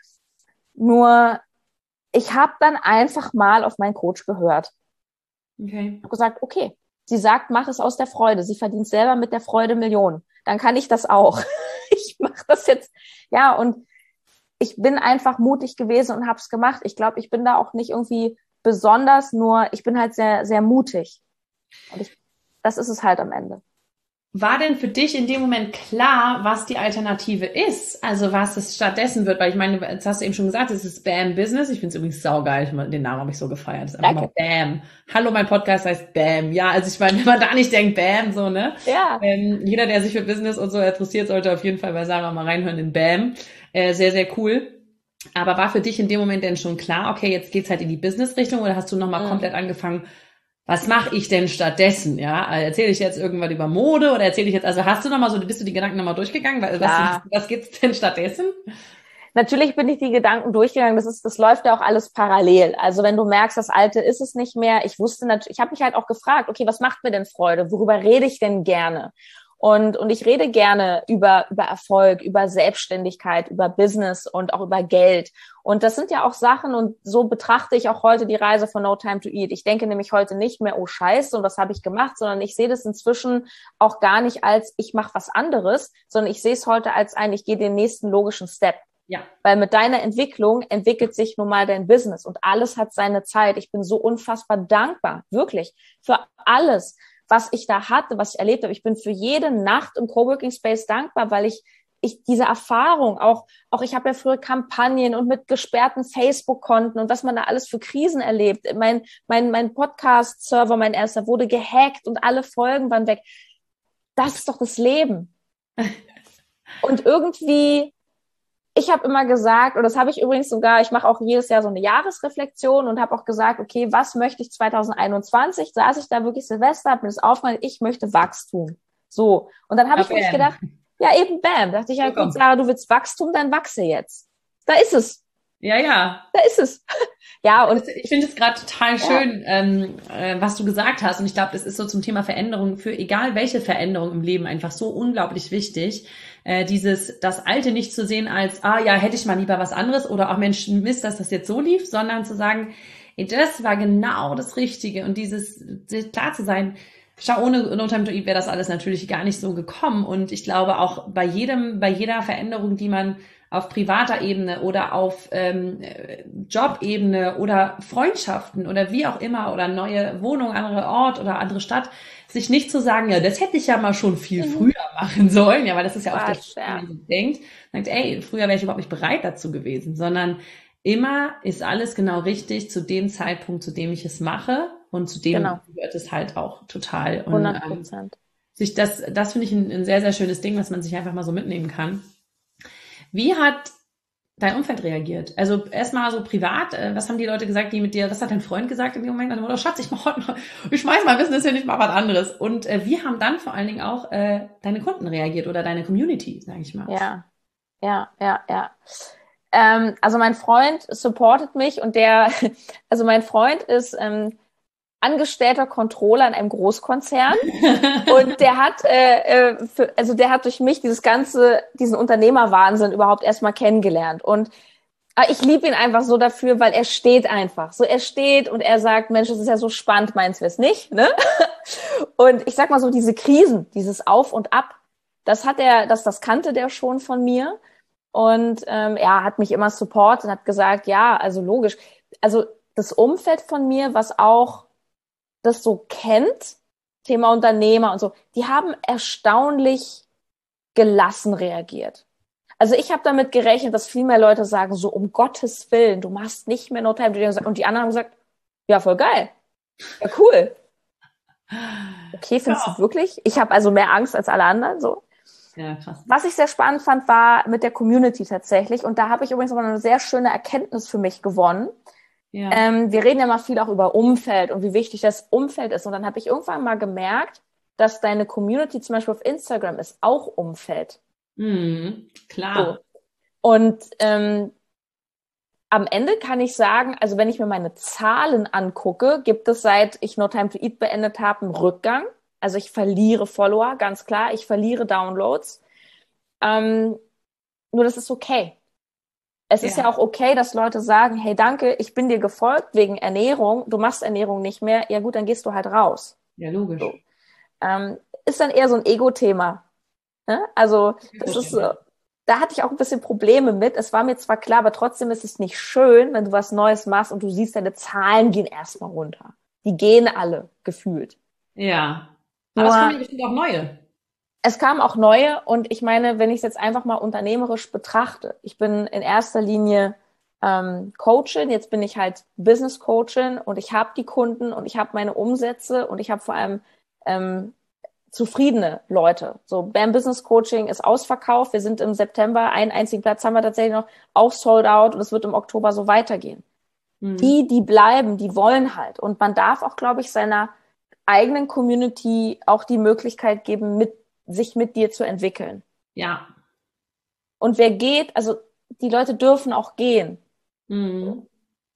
Nur, ich habe dann einfach mal auf meinen Coach gehört. Okay. Ich habe gesagt, okay, sie sagt, mach es aus der Freude. Sie verdient selber mit der Freude Millionen. Dann kann ich das auch. ich mache das jetzt. Ja, und ich bin einfach mutig gewesen und habe es gemacht. Ich glaube, ich bin da auch nicht irgendwie besonders, nur ich bin halt sehr, sehr mutig. Und ich, das ist es halt am Ende. War denn für dich in dem Moment klar, was die Alternative ist? Also was es stattdessen wird? Weil ich meine, jetzt hast du eben schon gesagt, es ist BAM Business. Ich finde es übrigens saugeil. Den Namen habe ich so gefeiert. Das ist einfach mal BAM. Hallo, mein Podcast heißt BAM. Ja, also ich meine, wenn man da nicht denkt, BAM, so, ne? Ja. Ähm, jeder, der sich für Business und so interessiert, sollte auf jeden Fall bei Sarah mal reinhören in BAM. Äh, sehr, sehr cool. Aber war für dich in dem Moment denn schon klar, okay, jetzt geht's halt in die Business-Richtung, oder hast du nochmal mhm. komplett angefangen, was mache ich denn stattdessen? Ja, erzähle ich jetzt irgendwas über Mode oder erzähle ich jetzt, also hast du noch mal so, bist du die Gedanken nochmal durchgegangen? Was, was, was gibt's denn stattdessen? Natürlich bin ich die Gedanken durchgegangen. Das ist, das läuft ja auch alles parallel. Also wenn du merkst, das Alte ist es nicht mehr. Ich wusste natürlich, ich habe mich halt auch gefragt, okay, was macht mir denn Freude? Worüber rede ich denn gerne? Und, und ich rede gerne über, über Erfolg, über Selbstständigkeit, über Business und auch über Geld. Und das sind ja auch Sachen, und so betrachte ich auch heute die Reise von No Time to Eat. Ich denke nämlich heute nicht mehr, oh Scheiße, und was habe ich gemacht, sondern ich sehe das inzwischen auch gar nicht als, ich mache was anderes, sondern ich sehe es heute als ein, ich gehe den nächsten logischen Step. Ja. Weil mit deiner Entwicklung entwickelt sich nun mal dein Business und alles hat seine Zeit. Ich bin so unfassbar dankbar, wirklich, für alles, was ich da hatte, was ich erlebt habe. Ich bin für jede Nacht im Coworking Space dankbar, weil ich ich diese Erfahrung auch, auch ich habe ja früher Kampagnen und mit gesperrten Facebook-Konten und was man da alles für Krisen erlebt. Mein mein mein Podcast-Server, mein erster, wurde gehackt und alle Folgen waren weg. Das ist doch das Leben. Und irgendwie, ich habe immer gesagt, und das habe ich übrigens sogar, ich mache auch jedes Jahr so eine Jahresreflexion und habe auch gesagt, okay, was möchte ich zwanzig einundzwanzig? Saß ich da wirklich Silvester, habe mir das aufgemacht, ich möchte Wachstum. So. Und dann habe ich mir gedacht, ja eben, bam, dachte ich, ja gut, Sarah, du willst Wachstum, dann wachse jetzt. Da ist es. Ja, ja. Da ist es. Ja, und ich finde es gerade total schön, ja. ähm, äh, was du gesagt hast. Und ich glaube, das ist so zum Thema Veränderung für egal welche Veränderung im Leben einfach so unglaublich wichtig. Äh, dieses, das Alte nicht zu sehen als, ah ja, hätte ich mal lieber was anderes oder auch Mensch, Mist, dass das jetzt so lief, sondern zu sagen, ey, das war genau das Richtige. Und dieses, klar zu sein, schau, ohne No Time to Eat wäre das alles natürlich gar nicht so gekommen. Und ich glaube auch bei jedem, bei jeder Veränderung, die man auf privater Ebene oder auf ähm, Jobebene oder Freundschaften oder wie auch immer oder neue Wohnung, andere Ort oder andere Stadt, sich nicht zu sagen, ja, das hätte ich ja mal schon viel mhm. früher machen sollen, ja, weil das ist ja auch das, ja. wie man denkt, sagt, ey, früher wäre ich überhaupt nicht bereit dazu gewesen, sondern immer ist alles genau richtig zu dem Zeitpunkt, zu dem ich es mache und zu dem genau. gehört es halt auch total. Und, hundert Prozent. Ähm, sich das, das finde ich ein, ein sehr, sehr schönes Ding, was man sich einfach mal so mitnehmen kann. Wie hat dein Umfeld reagiert? Also erstmal so privat, was haben die Leute gesagt, die mit dir, was hat dein Freund gesagt in dem Moment? Oh, Schatz, ich mach heute noch, ich schmeiß mein Business hier nicht mal was anderes. Und äh, wie haben dann vor allen Dingen auch äh, deine Kunden reagiert oder deine Community, sage ich mal? Ja, ja, ja, ja. Ähm, also mein Freund supportet mich und der, also mein Freund ist ähm, angestellter Controller in einem Großkonzern und der hat, äh, für, also der hat durch mich dieses ganze, diesen Unternehmerwahnsinn überhaupt erstmal kennengelernt und äh, ich liebe ihn einfach so dafür, weil er steht einfach, so er steht und er sagt, Mensch, das ist ja so spannend, meinst du es nicht, ne? Und ich sag mal so, diese Krisen, dieses Auf und Ab, das hat er, das, das kannte der schon von mir und ähm, er hat mich immer supportet und hat gesagt, ja, also logisch, also das Umfeld von mir, was auch das so kennt, Thema Unternehmer und so, die haben erstaunlich gelassen reagiert. Also ich habe damit gerechnet, dass viel mehr Leute sagen, so um Gottes Willen, du machst nicht mehr No Time to Eat. Und die anderen haben gesagt, ja, voll geil. Ja, cool. Okay, findest ja. du wirklich? Ich habe also mehr Angst als alle anderen. So. Ja, krass. Was ich sehr spannend fand, war mit der Community tatsächlich. Und da habe ich übrigens aber eine sehr schöne Erkenntnis für mich gewonnen. Ja. Ähm, wir reden ja mal viel auch über Umfeld und wie wichtig das Umfeld ist. Und dann habe ich irgendwann mal gemerkt, dass deine Community zum Beispiel auf Instagram ist auch Umfeld. Mhm, klar. So. Und ähm, am Ende kann ich sagen, also wenn ich mir meine Zahlen angucke, gibt es seit ich No Time to Eat beendet habe einen Rückgang. Also ich verliere Follower, ganz klar. Ich verliere Downloads. Ähm, nur das ist okay. Es ist ja. ja auch okay, dass Leute sagen, hey, danke, ich bin dir gefolgt wegen Ernährung, du machst Ernährung nicht mehr, ja gut, dann gehst du halt raus. Ja, logisch. So. Ähm, ist dann eher so ein Ego-Thema. Ne? Also das ist so, da hatte ich auch ein bisschen Probleme mit. Es war mir zwar klar, aber trotzdem ist es nicht schön, wenn du was Neues machst und du siehst, deine Zahlen gehen erstmal runter. Die gehen alle, gefühlt. Ja, aber es kommen bestimmt auch neue. Es kamen auch neue und ich meine, wenn ich es jetzt einfach mal unternehmerisch betrachte, ich bin in erster Linie ähm, Coachin, jetzt bin ich halt Business Coachin und ich habe die Kunden und ich habe meine Umsätze und ich habe vor allem ähm, zufriedene Leute. So, Bam Business Coaching ist ausverkauft, wir sind im September, einen einzigen Platz haben wir tatsächlich noch, auch sold out und es wird im Oktober so weitergehen. Mhm. Die, die bleiben, die wollen halt und man darf auch, glaube ich, seiner eigenen Community auch die Möglichkeit geben, mit sich mit dir zu entwickeln. Ja. Und wer geht, also die Leute dürfen auch gehen. Mhm.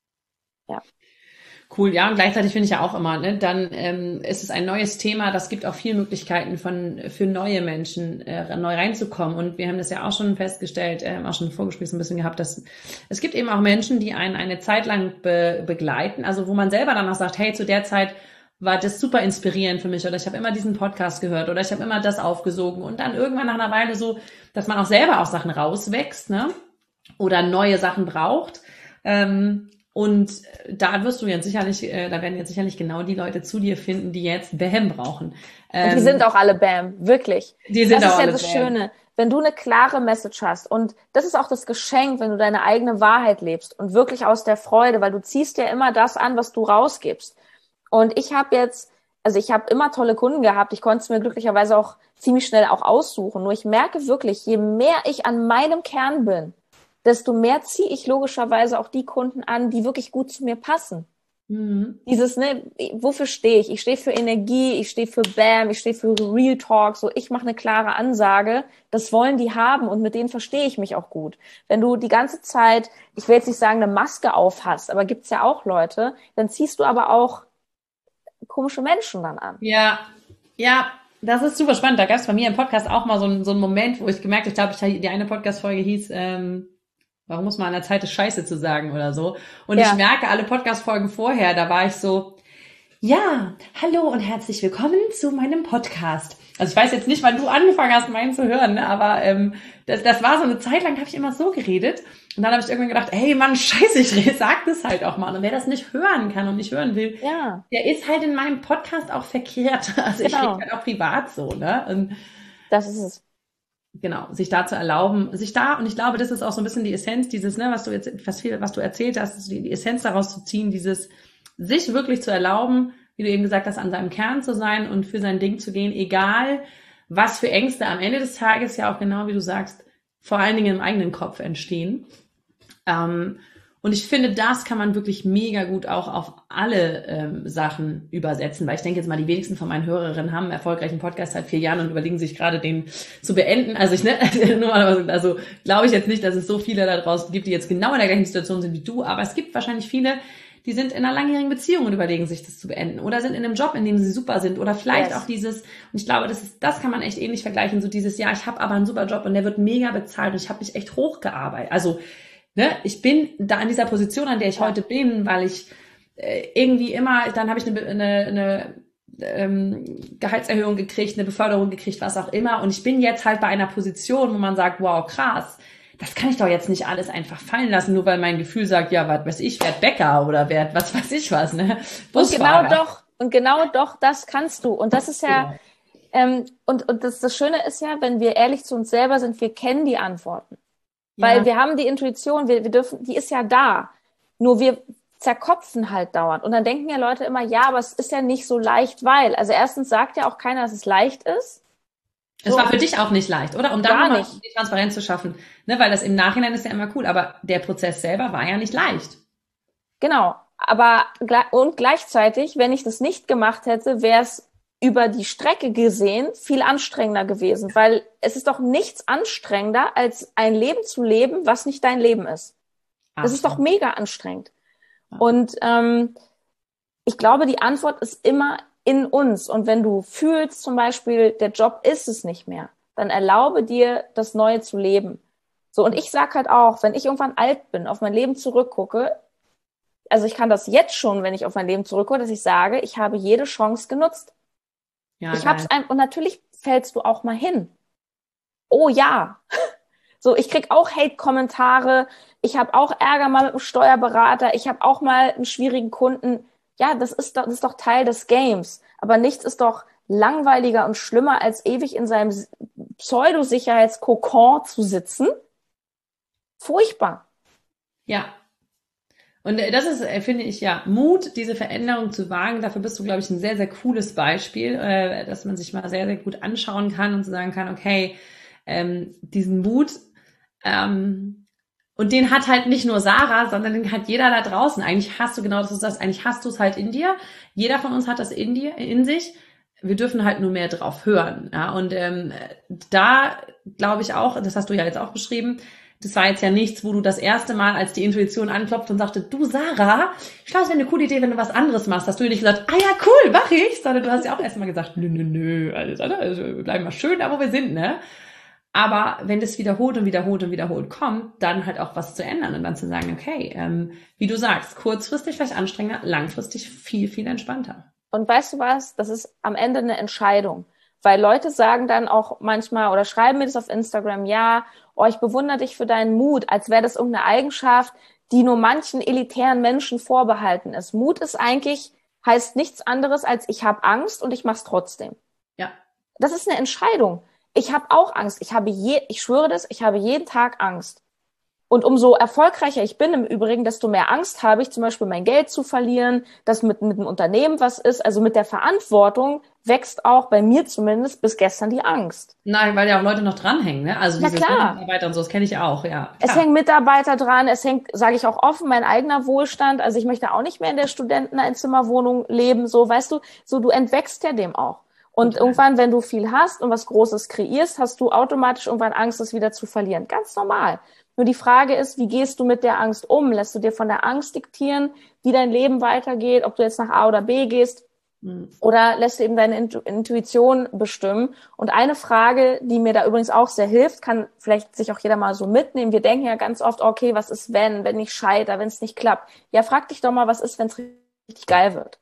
Ja. Cool, ja, und gleichzeitig finde ich ja auch immer, ne, dann ähm, ist es ein neues Thema, das gibt auch viele Möglichkeiten von für neue Menschen äh, neu reinzukommen und wir haben das ja auch schon festgestellt, äh, auch schon im Vorgespräch so ein bisschen gehabt, dass es gibt eben auch Menschen, die einen eine Zeit lang be- begleiten, also wo man selber dann auch sagt, hey, zu der Zeit war das super inspirierend für mich oder ich habe immer diesen Podcast gehört oder ich habe immer das aufgesogen und dann irgendwann nach einer Weile so, dass man auch selber aus Sachen rauswächst, ne, oder neue Sachen braucht, ähm, und da wirst du jetzt sicherlich, äh, da werden jetzt sicherlich genau die Leute zu dir finden, die jetzt Bam brauchen. Ähm, die sind auch alle Bam, wirklich. Die sind das auch ist ja alle das Bam. Schöne, wenn du eine klare Message hast und das ist auch das Geschenk, wenn du deine eigene Wahrheit lebst und wirklich aus der Freude, weil du ziehst ja immer das an, was du rausgibst. Und ich habe jetzt, also ich habe immer tolle Kunden gehabt, ich konnte es mir glücklicherweise auch ziemlich schnell auch aussuchen, nur ich merke wirklich, je mehr ich an meinem Kern bin, desto mehr ziehe ich logischerweise auch die Kunden an, die wirklich gut zu mir passen. Mhm. Dieses, ne, wofür stehe ich? Ich stehe für Energie, ich stehe für Bam, ich stehe für Real Talk, so ich mache eine klare Ansage, das wollen die haben und mit denen verstehe ich mich auch gut. Wenn du die ganze Zeit, ich will jetzt nicht sagen, eine Maske auf hast, aber gibt's ja auch Leute, dann ziehst du aber auch komische Menschen dann an. Ja, ja, das ist super spannend. Da gab es bei mir im Podcast auch mal so einen, so einen Moment, wo ich gemerkt habe, ich glaube, die eine Podcast-Folge hieß, ähm, warum muss man an der Zeit ist, Scheiße zu sagen oder so. Und Ja. ich merke, alle Podcast-Folgen vorher, da war ich so, ja, hallo und herzlich willkommen zu meinem Podcast. Also ich weiß jetzt nicht, wann du angefangen hast, meinen zu hören, ne? aber ähm, das, das war so eine Zeit lang, habe ich immer so geredet. Und dann habe ich irgendwann gedacht, hey Mann, scheiße, ich sag das halt auch mal. Und wer das nicht hören kann und nicht hören will, Ja. der ist halt in meinem Podcast auch verkehrt. Also ich Genau. rede halt auch privat so, ne? Und Das ist es. genau, sich da zu erlauben, sich da, und ich glaube, das ist auch so ein bisschen die Essenz dieses, ne, was du jetzt, was viel, was du erzählt hast, ist die, die Essenz daraus zu ziehen, dieses, sich wirklich zu erlauben, wie du eben gesagt hast, an seinem Kern zu sein und für sein Ding zu gehen, egal was für Ängste am Ende des Tages ja auch genau, wie du sagst, vor allen Dingen im eigenen Kopf entstehen. Ähm, und ich finde, das kann man wirklich mega gut auch auf alle ähm, Sachen übersetzen, weil ich denke jetzt mal, die wenigsten von meinen Hörerinnen haben einen erfolgreichen Podcast seit vier Jahren und überlegen sich gerade, den zu beenden. Also ich, ne, nur mal, also glaube ich jetzt nicht, dass es so viele da draußen gibt, die jetzt genau in der gleichen Situation sind wie du, aber es gibt wahrscheinlich viele, die sind in einer langjährigen Beziehung und überlegen sich, das zu beenden oder sind in einem Job, in dem sie super sind oder vielleicht Yes. auch dieses, und ich glaube, das ist, das kann man echt ähnlich vergleichen, so dieses, ja, ich habe aber einen super Job und der wird mega bezahlt und ich habe mich echt hochgearbeitet. Also ne, ich bin da an dieser Position, an der ich Ja. heute bin, weil ich äh, irgendwie immer, dann habe ich eine, eine, eine ähm, Gehaltserhöhung gekriegt, eine Beförderung gekriegt, was auch immer. Und ich bin jetzt halt bei einer Position, wo man sagt, wow, krass, das kann ich doch jetzt nicht alles einfach fallen lassen, nur weil mein Gefühl sagt, ja, was weiß ich, werd Bäcker oder werd was weiß ich was, ne? Und genau Busfahrer. doch, und genau doch, das kannst du. Und das ist ja, Genau. ähm, und, und das, das Schöne ist ja, wenn wir ehrlich zu uns selber sind, wir kennen die Antworten. Weil Ja. wir haben die Intuition, wir, wir dürfen, die ist ja da. Nur wir zerkopfen halt dauernd. Und dann denken ja Leute immer, ja, aber es ist ja nicht so leicht, weil. Also erstens sagt ja auch keiner, dass es leicht ist. Es So. war für dich auch nicht leicht, oder? Um da Gar nochmal nicht. die Transparenz zu schaffen. Ne? Weil das im Nachhinein ist ja immer cool, aber der Prozess selber war ja nicht leicht. Genau. Aber gle- und gleichzeitig, wenn ich das nicht gemacht hätte, wäre es über die Strecke gesehen viel anstrengender gewesen, weil es ist doch nichts anstrengender, als ein Leben zu leben, was nicht dein Leben ist. Das ist doch mega anstrengend. Ja. Und ähm, ich glaube, die Antwort ist immer in uns. Und wenn du fühlst zum Beispiel, der Job ist es nicht mehr, dann erlaube dir, das Neue zu leben. So, und ich sag halt auch, wenn ich irgendwann alt bin, auf mein Leben zurückgucke, also ich kann das jetzt schon, wenn ich auf mein Leben zurückgucke, dass ich sage, ich habe jede Chance genutzt. Ja, Ich geil. hab's ein, und natürlich fällst du auch mal hin. Oh ja. So, ich krieg auch Hate-Kommentare, ich habe auch Ärger mal mit dem Steuerberater, ich habe auch mal einen schwierigen Kunden. Ja, das ist doch, das ist doch Teil des Games. Aber nichts ist doch langweiliger und schlimmer, als ewig in seinem Pseudosicherheitskokon zu sitzen. Furchtbar. Ja. Und äh, das ist, äh, finde ich, ja, Mut, diese Veränderung zu wagen. Dafür bist du, glaube ich, ein sehr, sehr cooles Beispiel, äh, dass man sich mal sehr, sehr gut anschauen kann und zu sagen kann, okay, ähm, diesen Mut, ähm, und den hat halt nicht nur Sarah, sondern den hat jeder da draußen. Eigentlich hast du genau das, ist das, eigentlich hast du es halt in dir. Jeder von uns hat das in dir, in sich. Wir dürfen halt nur mehr drauf hören. Ja? Und ähm, da glaube ich auch, das hast du ja jetzt auch beschrieben, das war jetzt ja nichts, wo du das erste Mal, als die Intuition anklopft und sagte, du Sarah, ich glaube, es wäre eine coole Idee, wenn du was anderes machst. Hast du nicht gesagt, ah ja, cool, mach ich. Sondern du hast ja auch erst mal gesagt, nö, nö, nö, alles, alles, also wir bleiben mal schön da, wo wir sind, ne? Aber wenn das wiederholt und wiederholt und wiederholt kommt, dann halt auch was zu ändern und dann zu sagen, okay, ähm, wie du sagst, kurzfristig vielleicht anstrengender, langfristig viel, viel entspannter. Und weißt du was? Das ist am Ende eine Entscheidung. Weil Leute sagen dann auch manchmal oder schreiben mir das auf Instagram, ja, oh, ich bewundere dich für deinen Mut, als wäre das irgendeine Eigenschaft, die nur manchen elitären Menschen vorbehalten ist. Mut ist eigentlich, heißt nichts anderes als ich habe Angst und ich mache es trotzdem. Ja. Das ist eine Entscheidung. Ich habe auch Angst. Ich habe je, ich schwöre das, ich habe jeden Tag Angst. Und umso erfolgreicher ich bin im Übrigen, desto mehr Angst habe ich, zum Beispiel mein Geld zu verlieren, dass mit, mit einem Unternehmen was ist. Also mit der Verantwortung wächst auch bei mir zumindest bis gestern die Angst. Nein, weil ja auch Leute noch dranhängen, ne? Also Na diese klar. Mitarbeiter und so, das kenne ich auch, ja. Klar. Es hängen Mitarbeiter dran, es hängt, sage ich auch offen, mein eigener Wohlstand. Also ich möchte auch nicht mehr in der Studenteneinzimmerwohnung leben, so, weißt du, so du entwächst ja dem auch. Und Total. Irgendwann, wenn du viel hast und was Großes kreierst, hast du automatisch irgendwann Angst, es wieder zu verlieren. Ganz normal. Nur die Frage ist, wie gehst du mit der Angst um? Lässt du dir von der Angst diktieren, wie dein Leben weitergeht, ob du jetzt nach A oder B gehst? Mhm. Oder lässt du eben deine Intu- Intuition bestimmen? Und eine Frage, die mir da übrigens auch sehr hilft, kann vielleicht sich auch jeder mal so mitnehmen. Wir denken ja ganz oft, okay, was ist wenn, wenn ich scheitere, wenn es nicht klappt? Ja, frag dich doch mal, was ist, wenn es richtig geil wird?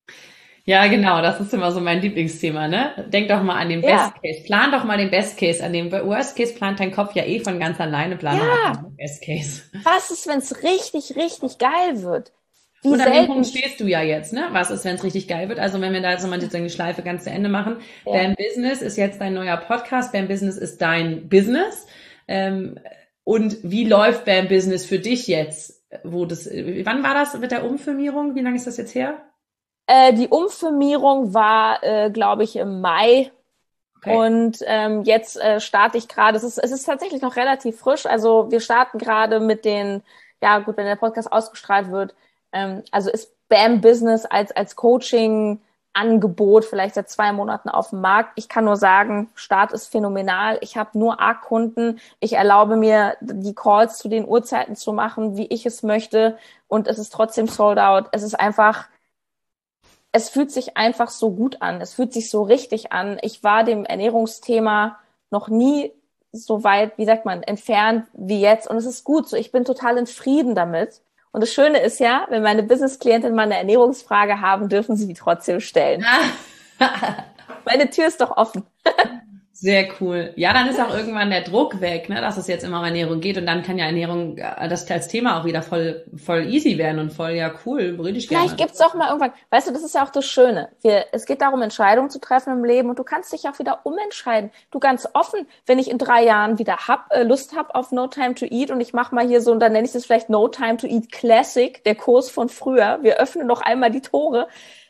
Ja, genau, das ist immer so mein Lieblingsthema, ne? Denk doch mal an den Ja. Best Case. Plan doch mal den Best Case. An dem Worst Case plant dein Kopf ja eh von ganz alleine. Plan doch Ja. mal den Best Case. Was ist, wenn es richtig, richtig geil wird? Wie Und an dem selten. Punkt stehst du ja jetzt, ne? Was ist, wenn es richtig geil wird? Also wenn wir da jetzt nochmal die Schleife ganz zu Ende machen. Ja. Bam Business ist jetzt dein neuer Podcast. Bam Business ist dein Business. Ähm, und wie läuft Bam Business für dich jetzt? Wo das, wann war das mit der Umfirmierung? Wie lange ist das jetzt her? Äh, die Umfirmierung war, äh, glaube ich, im Mai. Okay. Und ähm, jetzt äh, starte ich gerade, es ist, es ist tatsächlich noch relativ frisch, also wir starten gerade mit den, ja gut, wenn der Podcast ausgestrahlt wird, ähm, also ist Bam Business als, als Coaching-Angebot vielleicht seit zwei Monaten auf dem Markt. Ich kann nur sagen, Start ist phänomenal, ich habe nur A-Kunden, ich erlaube mir, die Calls zu den Uhrzeiten zu machen, wie ich es möchte und es ist trotzdem sold out. Es ist einfach Es fühlt sich einfach so gut an. Es fühlt sich so richtig an. Ich war dem Ernährungsthema noch nie so weit, wie sagt man, entfernt wie jetzt. Und es ist gut so. Ich bin total in Frieden damit. Und das Schöne ist ja, wenn meine Business-Klientinnen mal eine Ernährungsfrage haben, dürfen sie die trotzdem stellen. Meine Tür ist doch offen. Sehr cool. Ja, dann ist auch irgendwann der Druck weg, ne, dass es jetzt immer um Ernährung geht und dann kann ja Ernährung, äh, das als Thema auch wieder voll, voll easy werden und voll, ja, cool, würde ich gerne. Vielleicht gibt's auch mal irgendwann, weißt du, das ist ja auch das Schöne. Wir, es geht darum, Entscheidungen zu treffen im Leben und du kannst dich auch wieder umentscheiden. Du ganz offen, wenn ich in drei Jahren wieder hab, äh, Lust hab auf No Time to Eat und ich mache mal hier so, und dann nenne ich das vielleicht No Time to Eat Classic, der Kurs von früher. Wir öffnen noch einmal die Tore.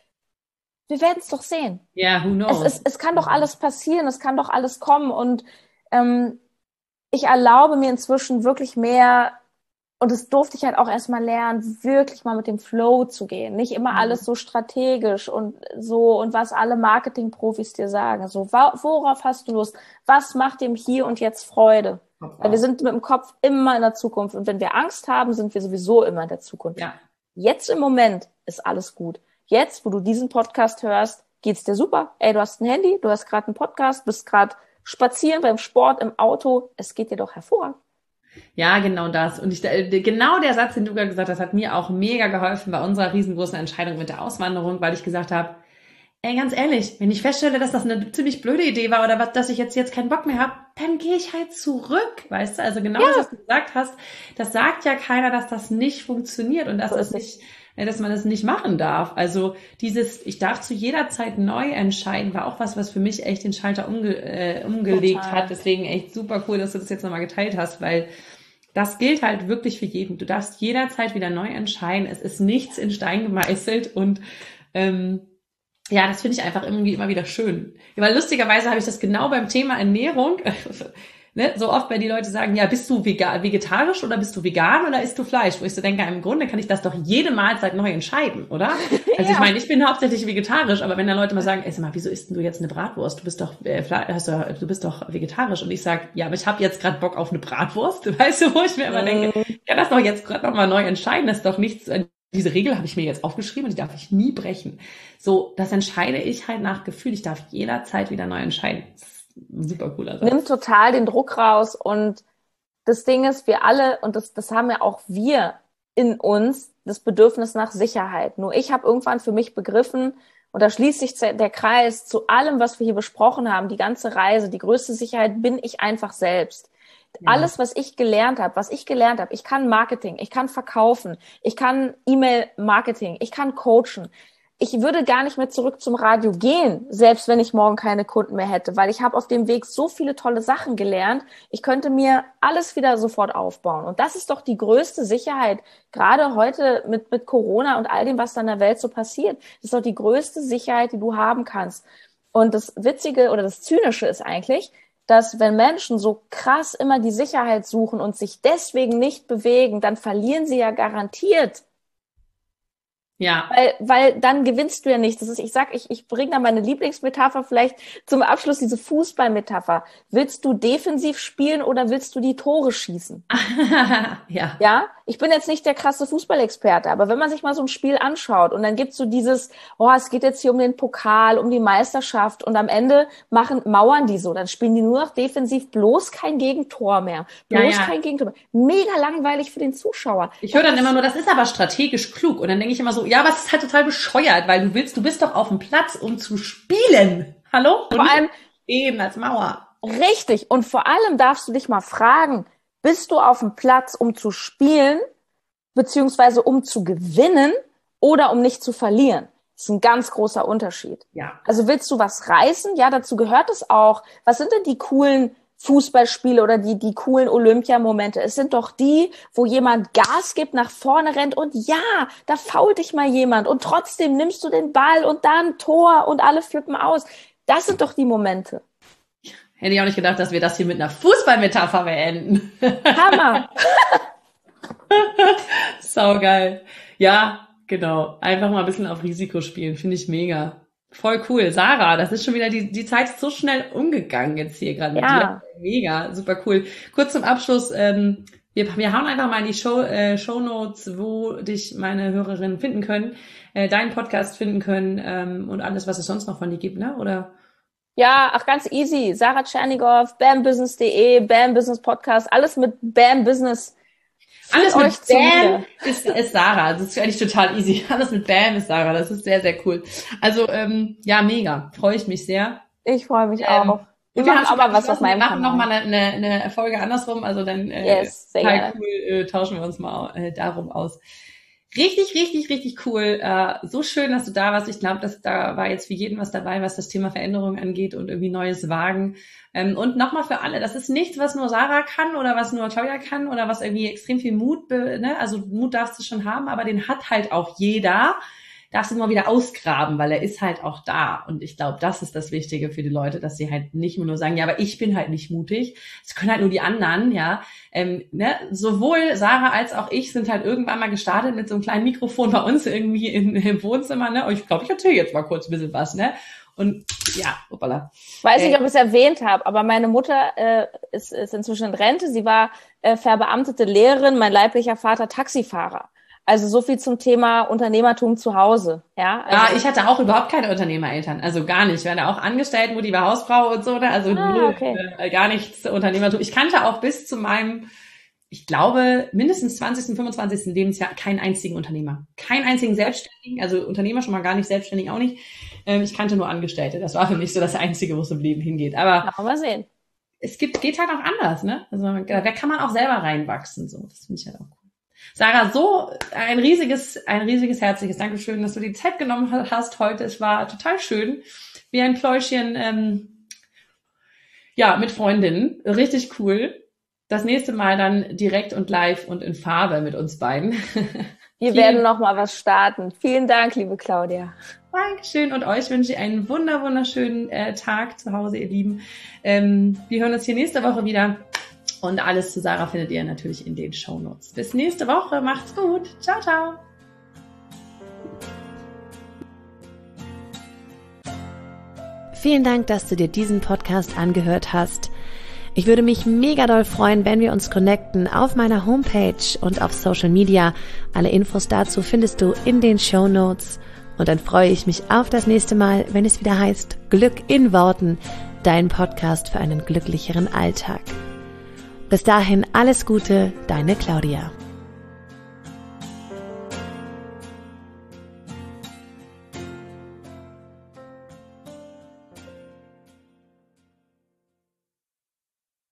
Wir werden es doch sehen. Ja, who knows? Es, es, es kann doch alles passieren, es kann doch alles kommen und ähm, ich erlaube mir inzwischen wirklich mehr, und das durfte ich halt auch erstmal lernen, wirklich mal mit dem Flow zu gehen. Nicht immer Mhm. alles so strategisch und so und was alle Marketing-Profis dir sagen. So, wa- worauf hast du Lust? Was macht dem Hier und Jetzt Freude? Weil wir sind mit dem Kopf immer in der Zukunft und wenn wir Angst haben, sind wir sowieso immer in der Zukunft. Ja. Jetzt im Moment ist alles gut. Jetzt, wo du diesen Podcast hörst, geht's dir super. Ey, du hast ein Handy, du hast gerade einen Podcast, bist gerade spazieren beim Sport, im Auto. Es geht dir doch hervorragend. Ja, genau das. Und ich, äh, genau der Satz, den du gerade gesagt hast, hat mir auch mega geholfen bei unserer riesengroßen Entscheidung mit der Auswanderung, weil ich gesagt habe, ey, ganz ehrlich, wenn ich feststelle, dass das eine ziemlich blöde Idee war oder was, dass ich jetzt jetzt keinen Bock mehr habe, dann gehe ich halt zurück, weißt du? Also genau Ja. das, was du gesagt hast, das sagt ja keiner, dass das nicht funktioniert und dass So das ist es. nicht, äh, dass man das nicht machen darf. Also dieses, ich darf zu jeder Zeit neu entscheiden, war auch was, was für mich echt den Schalter umge äh, umgelegt Total. hat. Deswegen echt super cool, dass du das jetzt nochmal geteilt hast, weil das gilt halt wirklich für jeden. Du darfst jederzeit wieder neu entscheiden. Es ist nichts in Stein gemeißelt und ähm, ja, das finde ich einfach irgendwie immer wieder schön. Ja, weil lustigerweise habe ich das genau beim Thema Ernährung, ne, so oft, wenn die Leute sagen, ja, bist du vegan, vegetarisch oder bist du vegan oder isst du Fleisch? Wo ich so denke, im Grunde kann ich das doch jede Mahlzeit neu entscheiden, oder? Also ich Ja. meine, ich bin hauptsächlich vegetarisch, aber wenn da Leute mal sagen, ey, sag mal, wieso isst denn du jetzt eine Bratwurst? Du bist doch, äh, Fle- hast du, du bist doch vegetarisch. Und ich sage, ja, aber ich habe jetzt gerade Bock auf eine Bratwurst. Weißt du, wo ich mir immer denke, ich kann das doch jetzt gerade nochmal neu entscheiden. Das ist doch nichts, diese Regel habe ich mir jetzt aufgeschrieben und die darf ich nie brechen. So, das entscheide ich halt nach Gefühl. Ich darf jederzeit wieder neu entscheiden. Das ist ein super cooler Satz. Nimmt total den Druck raus und das Ding ist, wir alle, und das, das haben ja auch wir in uns, das Bedürfnis nach Sicherheit. Nur ich habe irgendwann für mich begriffen, und da schließt sich der Kreis zu allem, was wir hier besprochen haben, die ganze Reise, die größte Sicherheit bin ich einfach selbst. Ja. Alles, was ich gelernt habe, was ich gelernt habe, ich kann Marketing, ich kann verkaufen, ich kann E-Mail-Marketing, ich kann coachen. ich würde gar nicht mehr zurück zum Radio gehen, selbst wenn ich morgen keine Kunden mehr hätte, weil ich habe auf dem Weg so viele tolle Sachen gelernt. Ich könnte mir alles wieder sofort aufbauen. Und das ist doch die größte Sicherheit, gerade heute mit, mit Corona und all dem, was da in der Welt so passiert. Das ist doch die größte Sicherheit, die du haben kannst. Und das Witzige oder das Zynische ist eigentlich, dass wenn Menschen so krass immer die Sicherheit suchen und sich deswegen nicht bewegen, dann verlieren sie ja garantiert. Ja. Weil, weil dann gewinnst du ja nicht. Das ist, ich sag, ich, ich bringe da meine Lieblingsmetapher vielleicht zum Abschluss, diese Fußballmetapher. Willst du defensiv spielen oder willst du die Tore schießen? Ja. Ja? Ich bin jetzt nicht der krasse Fußballexperte, aber wenn man sich mal so ein Spiel anschaut und dann gibt's so dieses, oh, es geht jetzt hier um den Pokal, um die Meisterschaft und am Ende machen, mauern die so, dann spielen die nur noch defensiv, bloß kein Gegentor mehr. Bloß ja, ja. kein Gegentor mehr. Mega langweilig für den Zuschauer. Ich höre dann immer nur, das ist aber strategisch klug. Und dann denke ich immer so, ja, aber es ist halt total bescheuert, weil du willst, du bist doch auf dem Platz, um zu spielen. Hallo? Vor allem eben als Mauer. Richtig. Und vor allem darfst du dich mal fragen, bist du auf dem Platz, um zu spielen, beziehungsweise um zu gewinnen oder um nicht zu verlieren? Das ist ein ganz großer Unterschied. Ja. Also willst du was reißen? Ja, dazu gehört es auch. Was sind denn die coolen Fußballspiele oder die, die coolen Olympiamomente? Es sind doch die, wo jemand Gas gibt, nach vorne rennt und ja, da fault dich mal jemand und trotzdem nimmst du den Ball und dann Tor und alle flippen aus. Das sind doch die Momente. Hätte ich auch nicht gedacht, dass wir das hier mit einer Fußballmetapher beenden. Hammer! Saugeil. Ja, genau. Einfach mal ein bisschen auf Risiko spielen. Finde ich mega. Voll cool. Sarah, das ist schon wieder, die, die Zeit ist so schnell umgegangen jetzt hier gerade mit Ja. dir. Mega, super cool. Kurz zum Abschluss, ähm, wir, wir hauen einfach mal in die Show, äh, Shownotes, wo dich meine Hörerinnen finden können, äh, deinen Podcast finden können ähm, und alles, was es sonst noch von dir gibt, ne? Oder? Ja, ach, ganz easy. Sarah Tschernigow, bambusiness punkt de, Bam Business Podcast, alles mit Bam Business. Alles euch mit zu Bam mir. ist, ist Sarah. Das ist eigentlich total easy. Alles mit Bam ist Sarah. Das ist sehr, sehr cool. Also, ähm, ja, mega. Freue ich mich sehr. Ich freue mich Ähm, auch. Wir Und wir machen haben aber was auf meinem Wir machen Kanal. nochmal eine, eine, eine Folge andersrum. Also dann äh, Yes, sehr total gerne. cool, äh, tauschen wir uns mal äh, darum aus. Richtig, richtig, richtig cool. Äh, so schön, dass du da warst. Ich glaube, dass da war jetzt für jeden was dabei, was das Thema Veränderung angeht und irgendwie Neues wagen. Ähm, und nochmal für alle, das ist nichts, was nur Sarah kann oder was nur Claudia kann oder was irgendwie extrem viel Mut, be- ne? Also Mut darfst du schon haben, aber den hat halt auch jeder. Darfst du immer wieder ausgraben, weil er ist halt auch da. Und ich glaube, das ist das Wichtige für die Leute, dass sie halt nicht nur sagen, ja, aber ich bin halt nicht mutig. Es können halt nur die anderen, ja. Ähm, ne? Sowohl Sarah als auch ich sind halt irgendwann mal gestartet mit so einem kleinen Mikrofon bei uns irgendwie in, im Wohnzimmer, ne? Und ich glaube, ich erzähle jetzt mal kurz ein bisschen was, ne? Und ja, hoppala. Weiß Äh, nicht, ob ich es erwähnt habe, aber meine Mutter äh, ist, ist inzwischen in Rente. Sie war äh, verbeamtete Lehrerin, mein leiblicher Vater Taxifahrer. Also so viel zum Thema Unternehmertum zu Hause. Ja, also, Ja, ich hatte auch überhaupt keine Unternehmereltern, also gar nicht. Ich war da auch angestellt, Mutti war Hausfrau und so, ne? Also Ah, null, okay. äh, gar nichts Unternehmertum. Ich kannte auch bis zu meinem, ich glaube, mindestens zwanzigsten, fünfundzwanzigsten Lebensjahr keinen einzigen Unternehmer. Keinen einzigen Selbstständigen, also Unternehmer schon mal gar nicht, Selbstständig auch nicht. Ähm, ich kannte nur Angestellte. Das war für mich so das Einzige, wo es im Leben hingeht. Aber ja, mal sehen. es gibt, geht halt auch anders, ne? Also da kann man auch selber reinwachsen, so. Das finde ich halt auch cool. Sarah, so ein riesiges, ein riesiges herzliches Dankeschön, dass du die Zeit genommen hast heute. Es war total schön, wie ein Pläuschchen, ähm, ja, mit Freundinnen. Richtig cool. Das nächste Mal dann direkt und live und in Farbe mit uns beiden. Wir Vielen- werden noch mal was starten. Vielen Dank, liebe Claudia. Dankeschön und euch wünsche ich einen wunder, wunderschönen äh, Tag zu Hause, ihr Lieben. Ähm, wir hören uns hier nächste Woche wieder. Und alles zu Sarah findet ihr natürlich in den Shownotes. Bis nächste Woche. Macht's gut. Ciao, ciao. Vielen Dank, dass du dir diesen Podcast angehört hast. Ich würde mich mega doll freuen, wenn wir uns connecten auf meiner Homepage und auf Social Media. Alle Infos dazu findest du in den Shownotes. Und dann freue ich mich auf das nächste Mal, wenn es wieder heißt Glück in Worten, dein Podcast für einen glücklicheren Alltag. Bis dahin alles Gute, deine Claudia.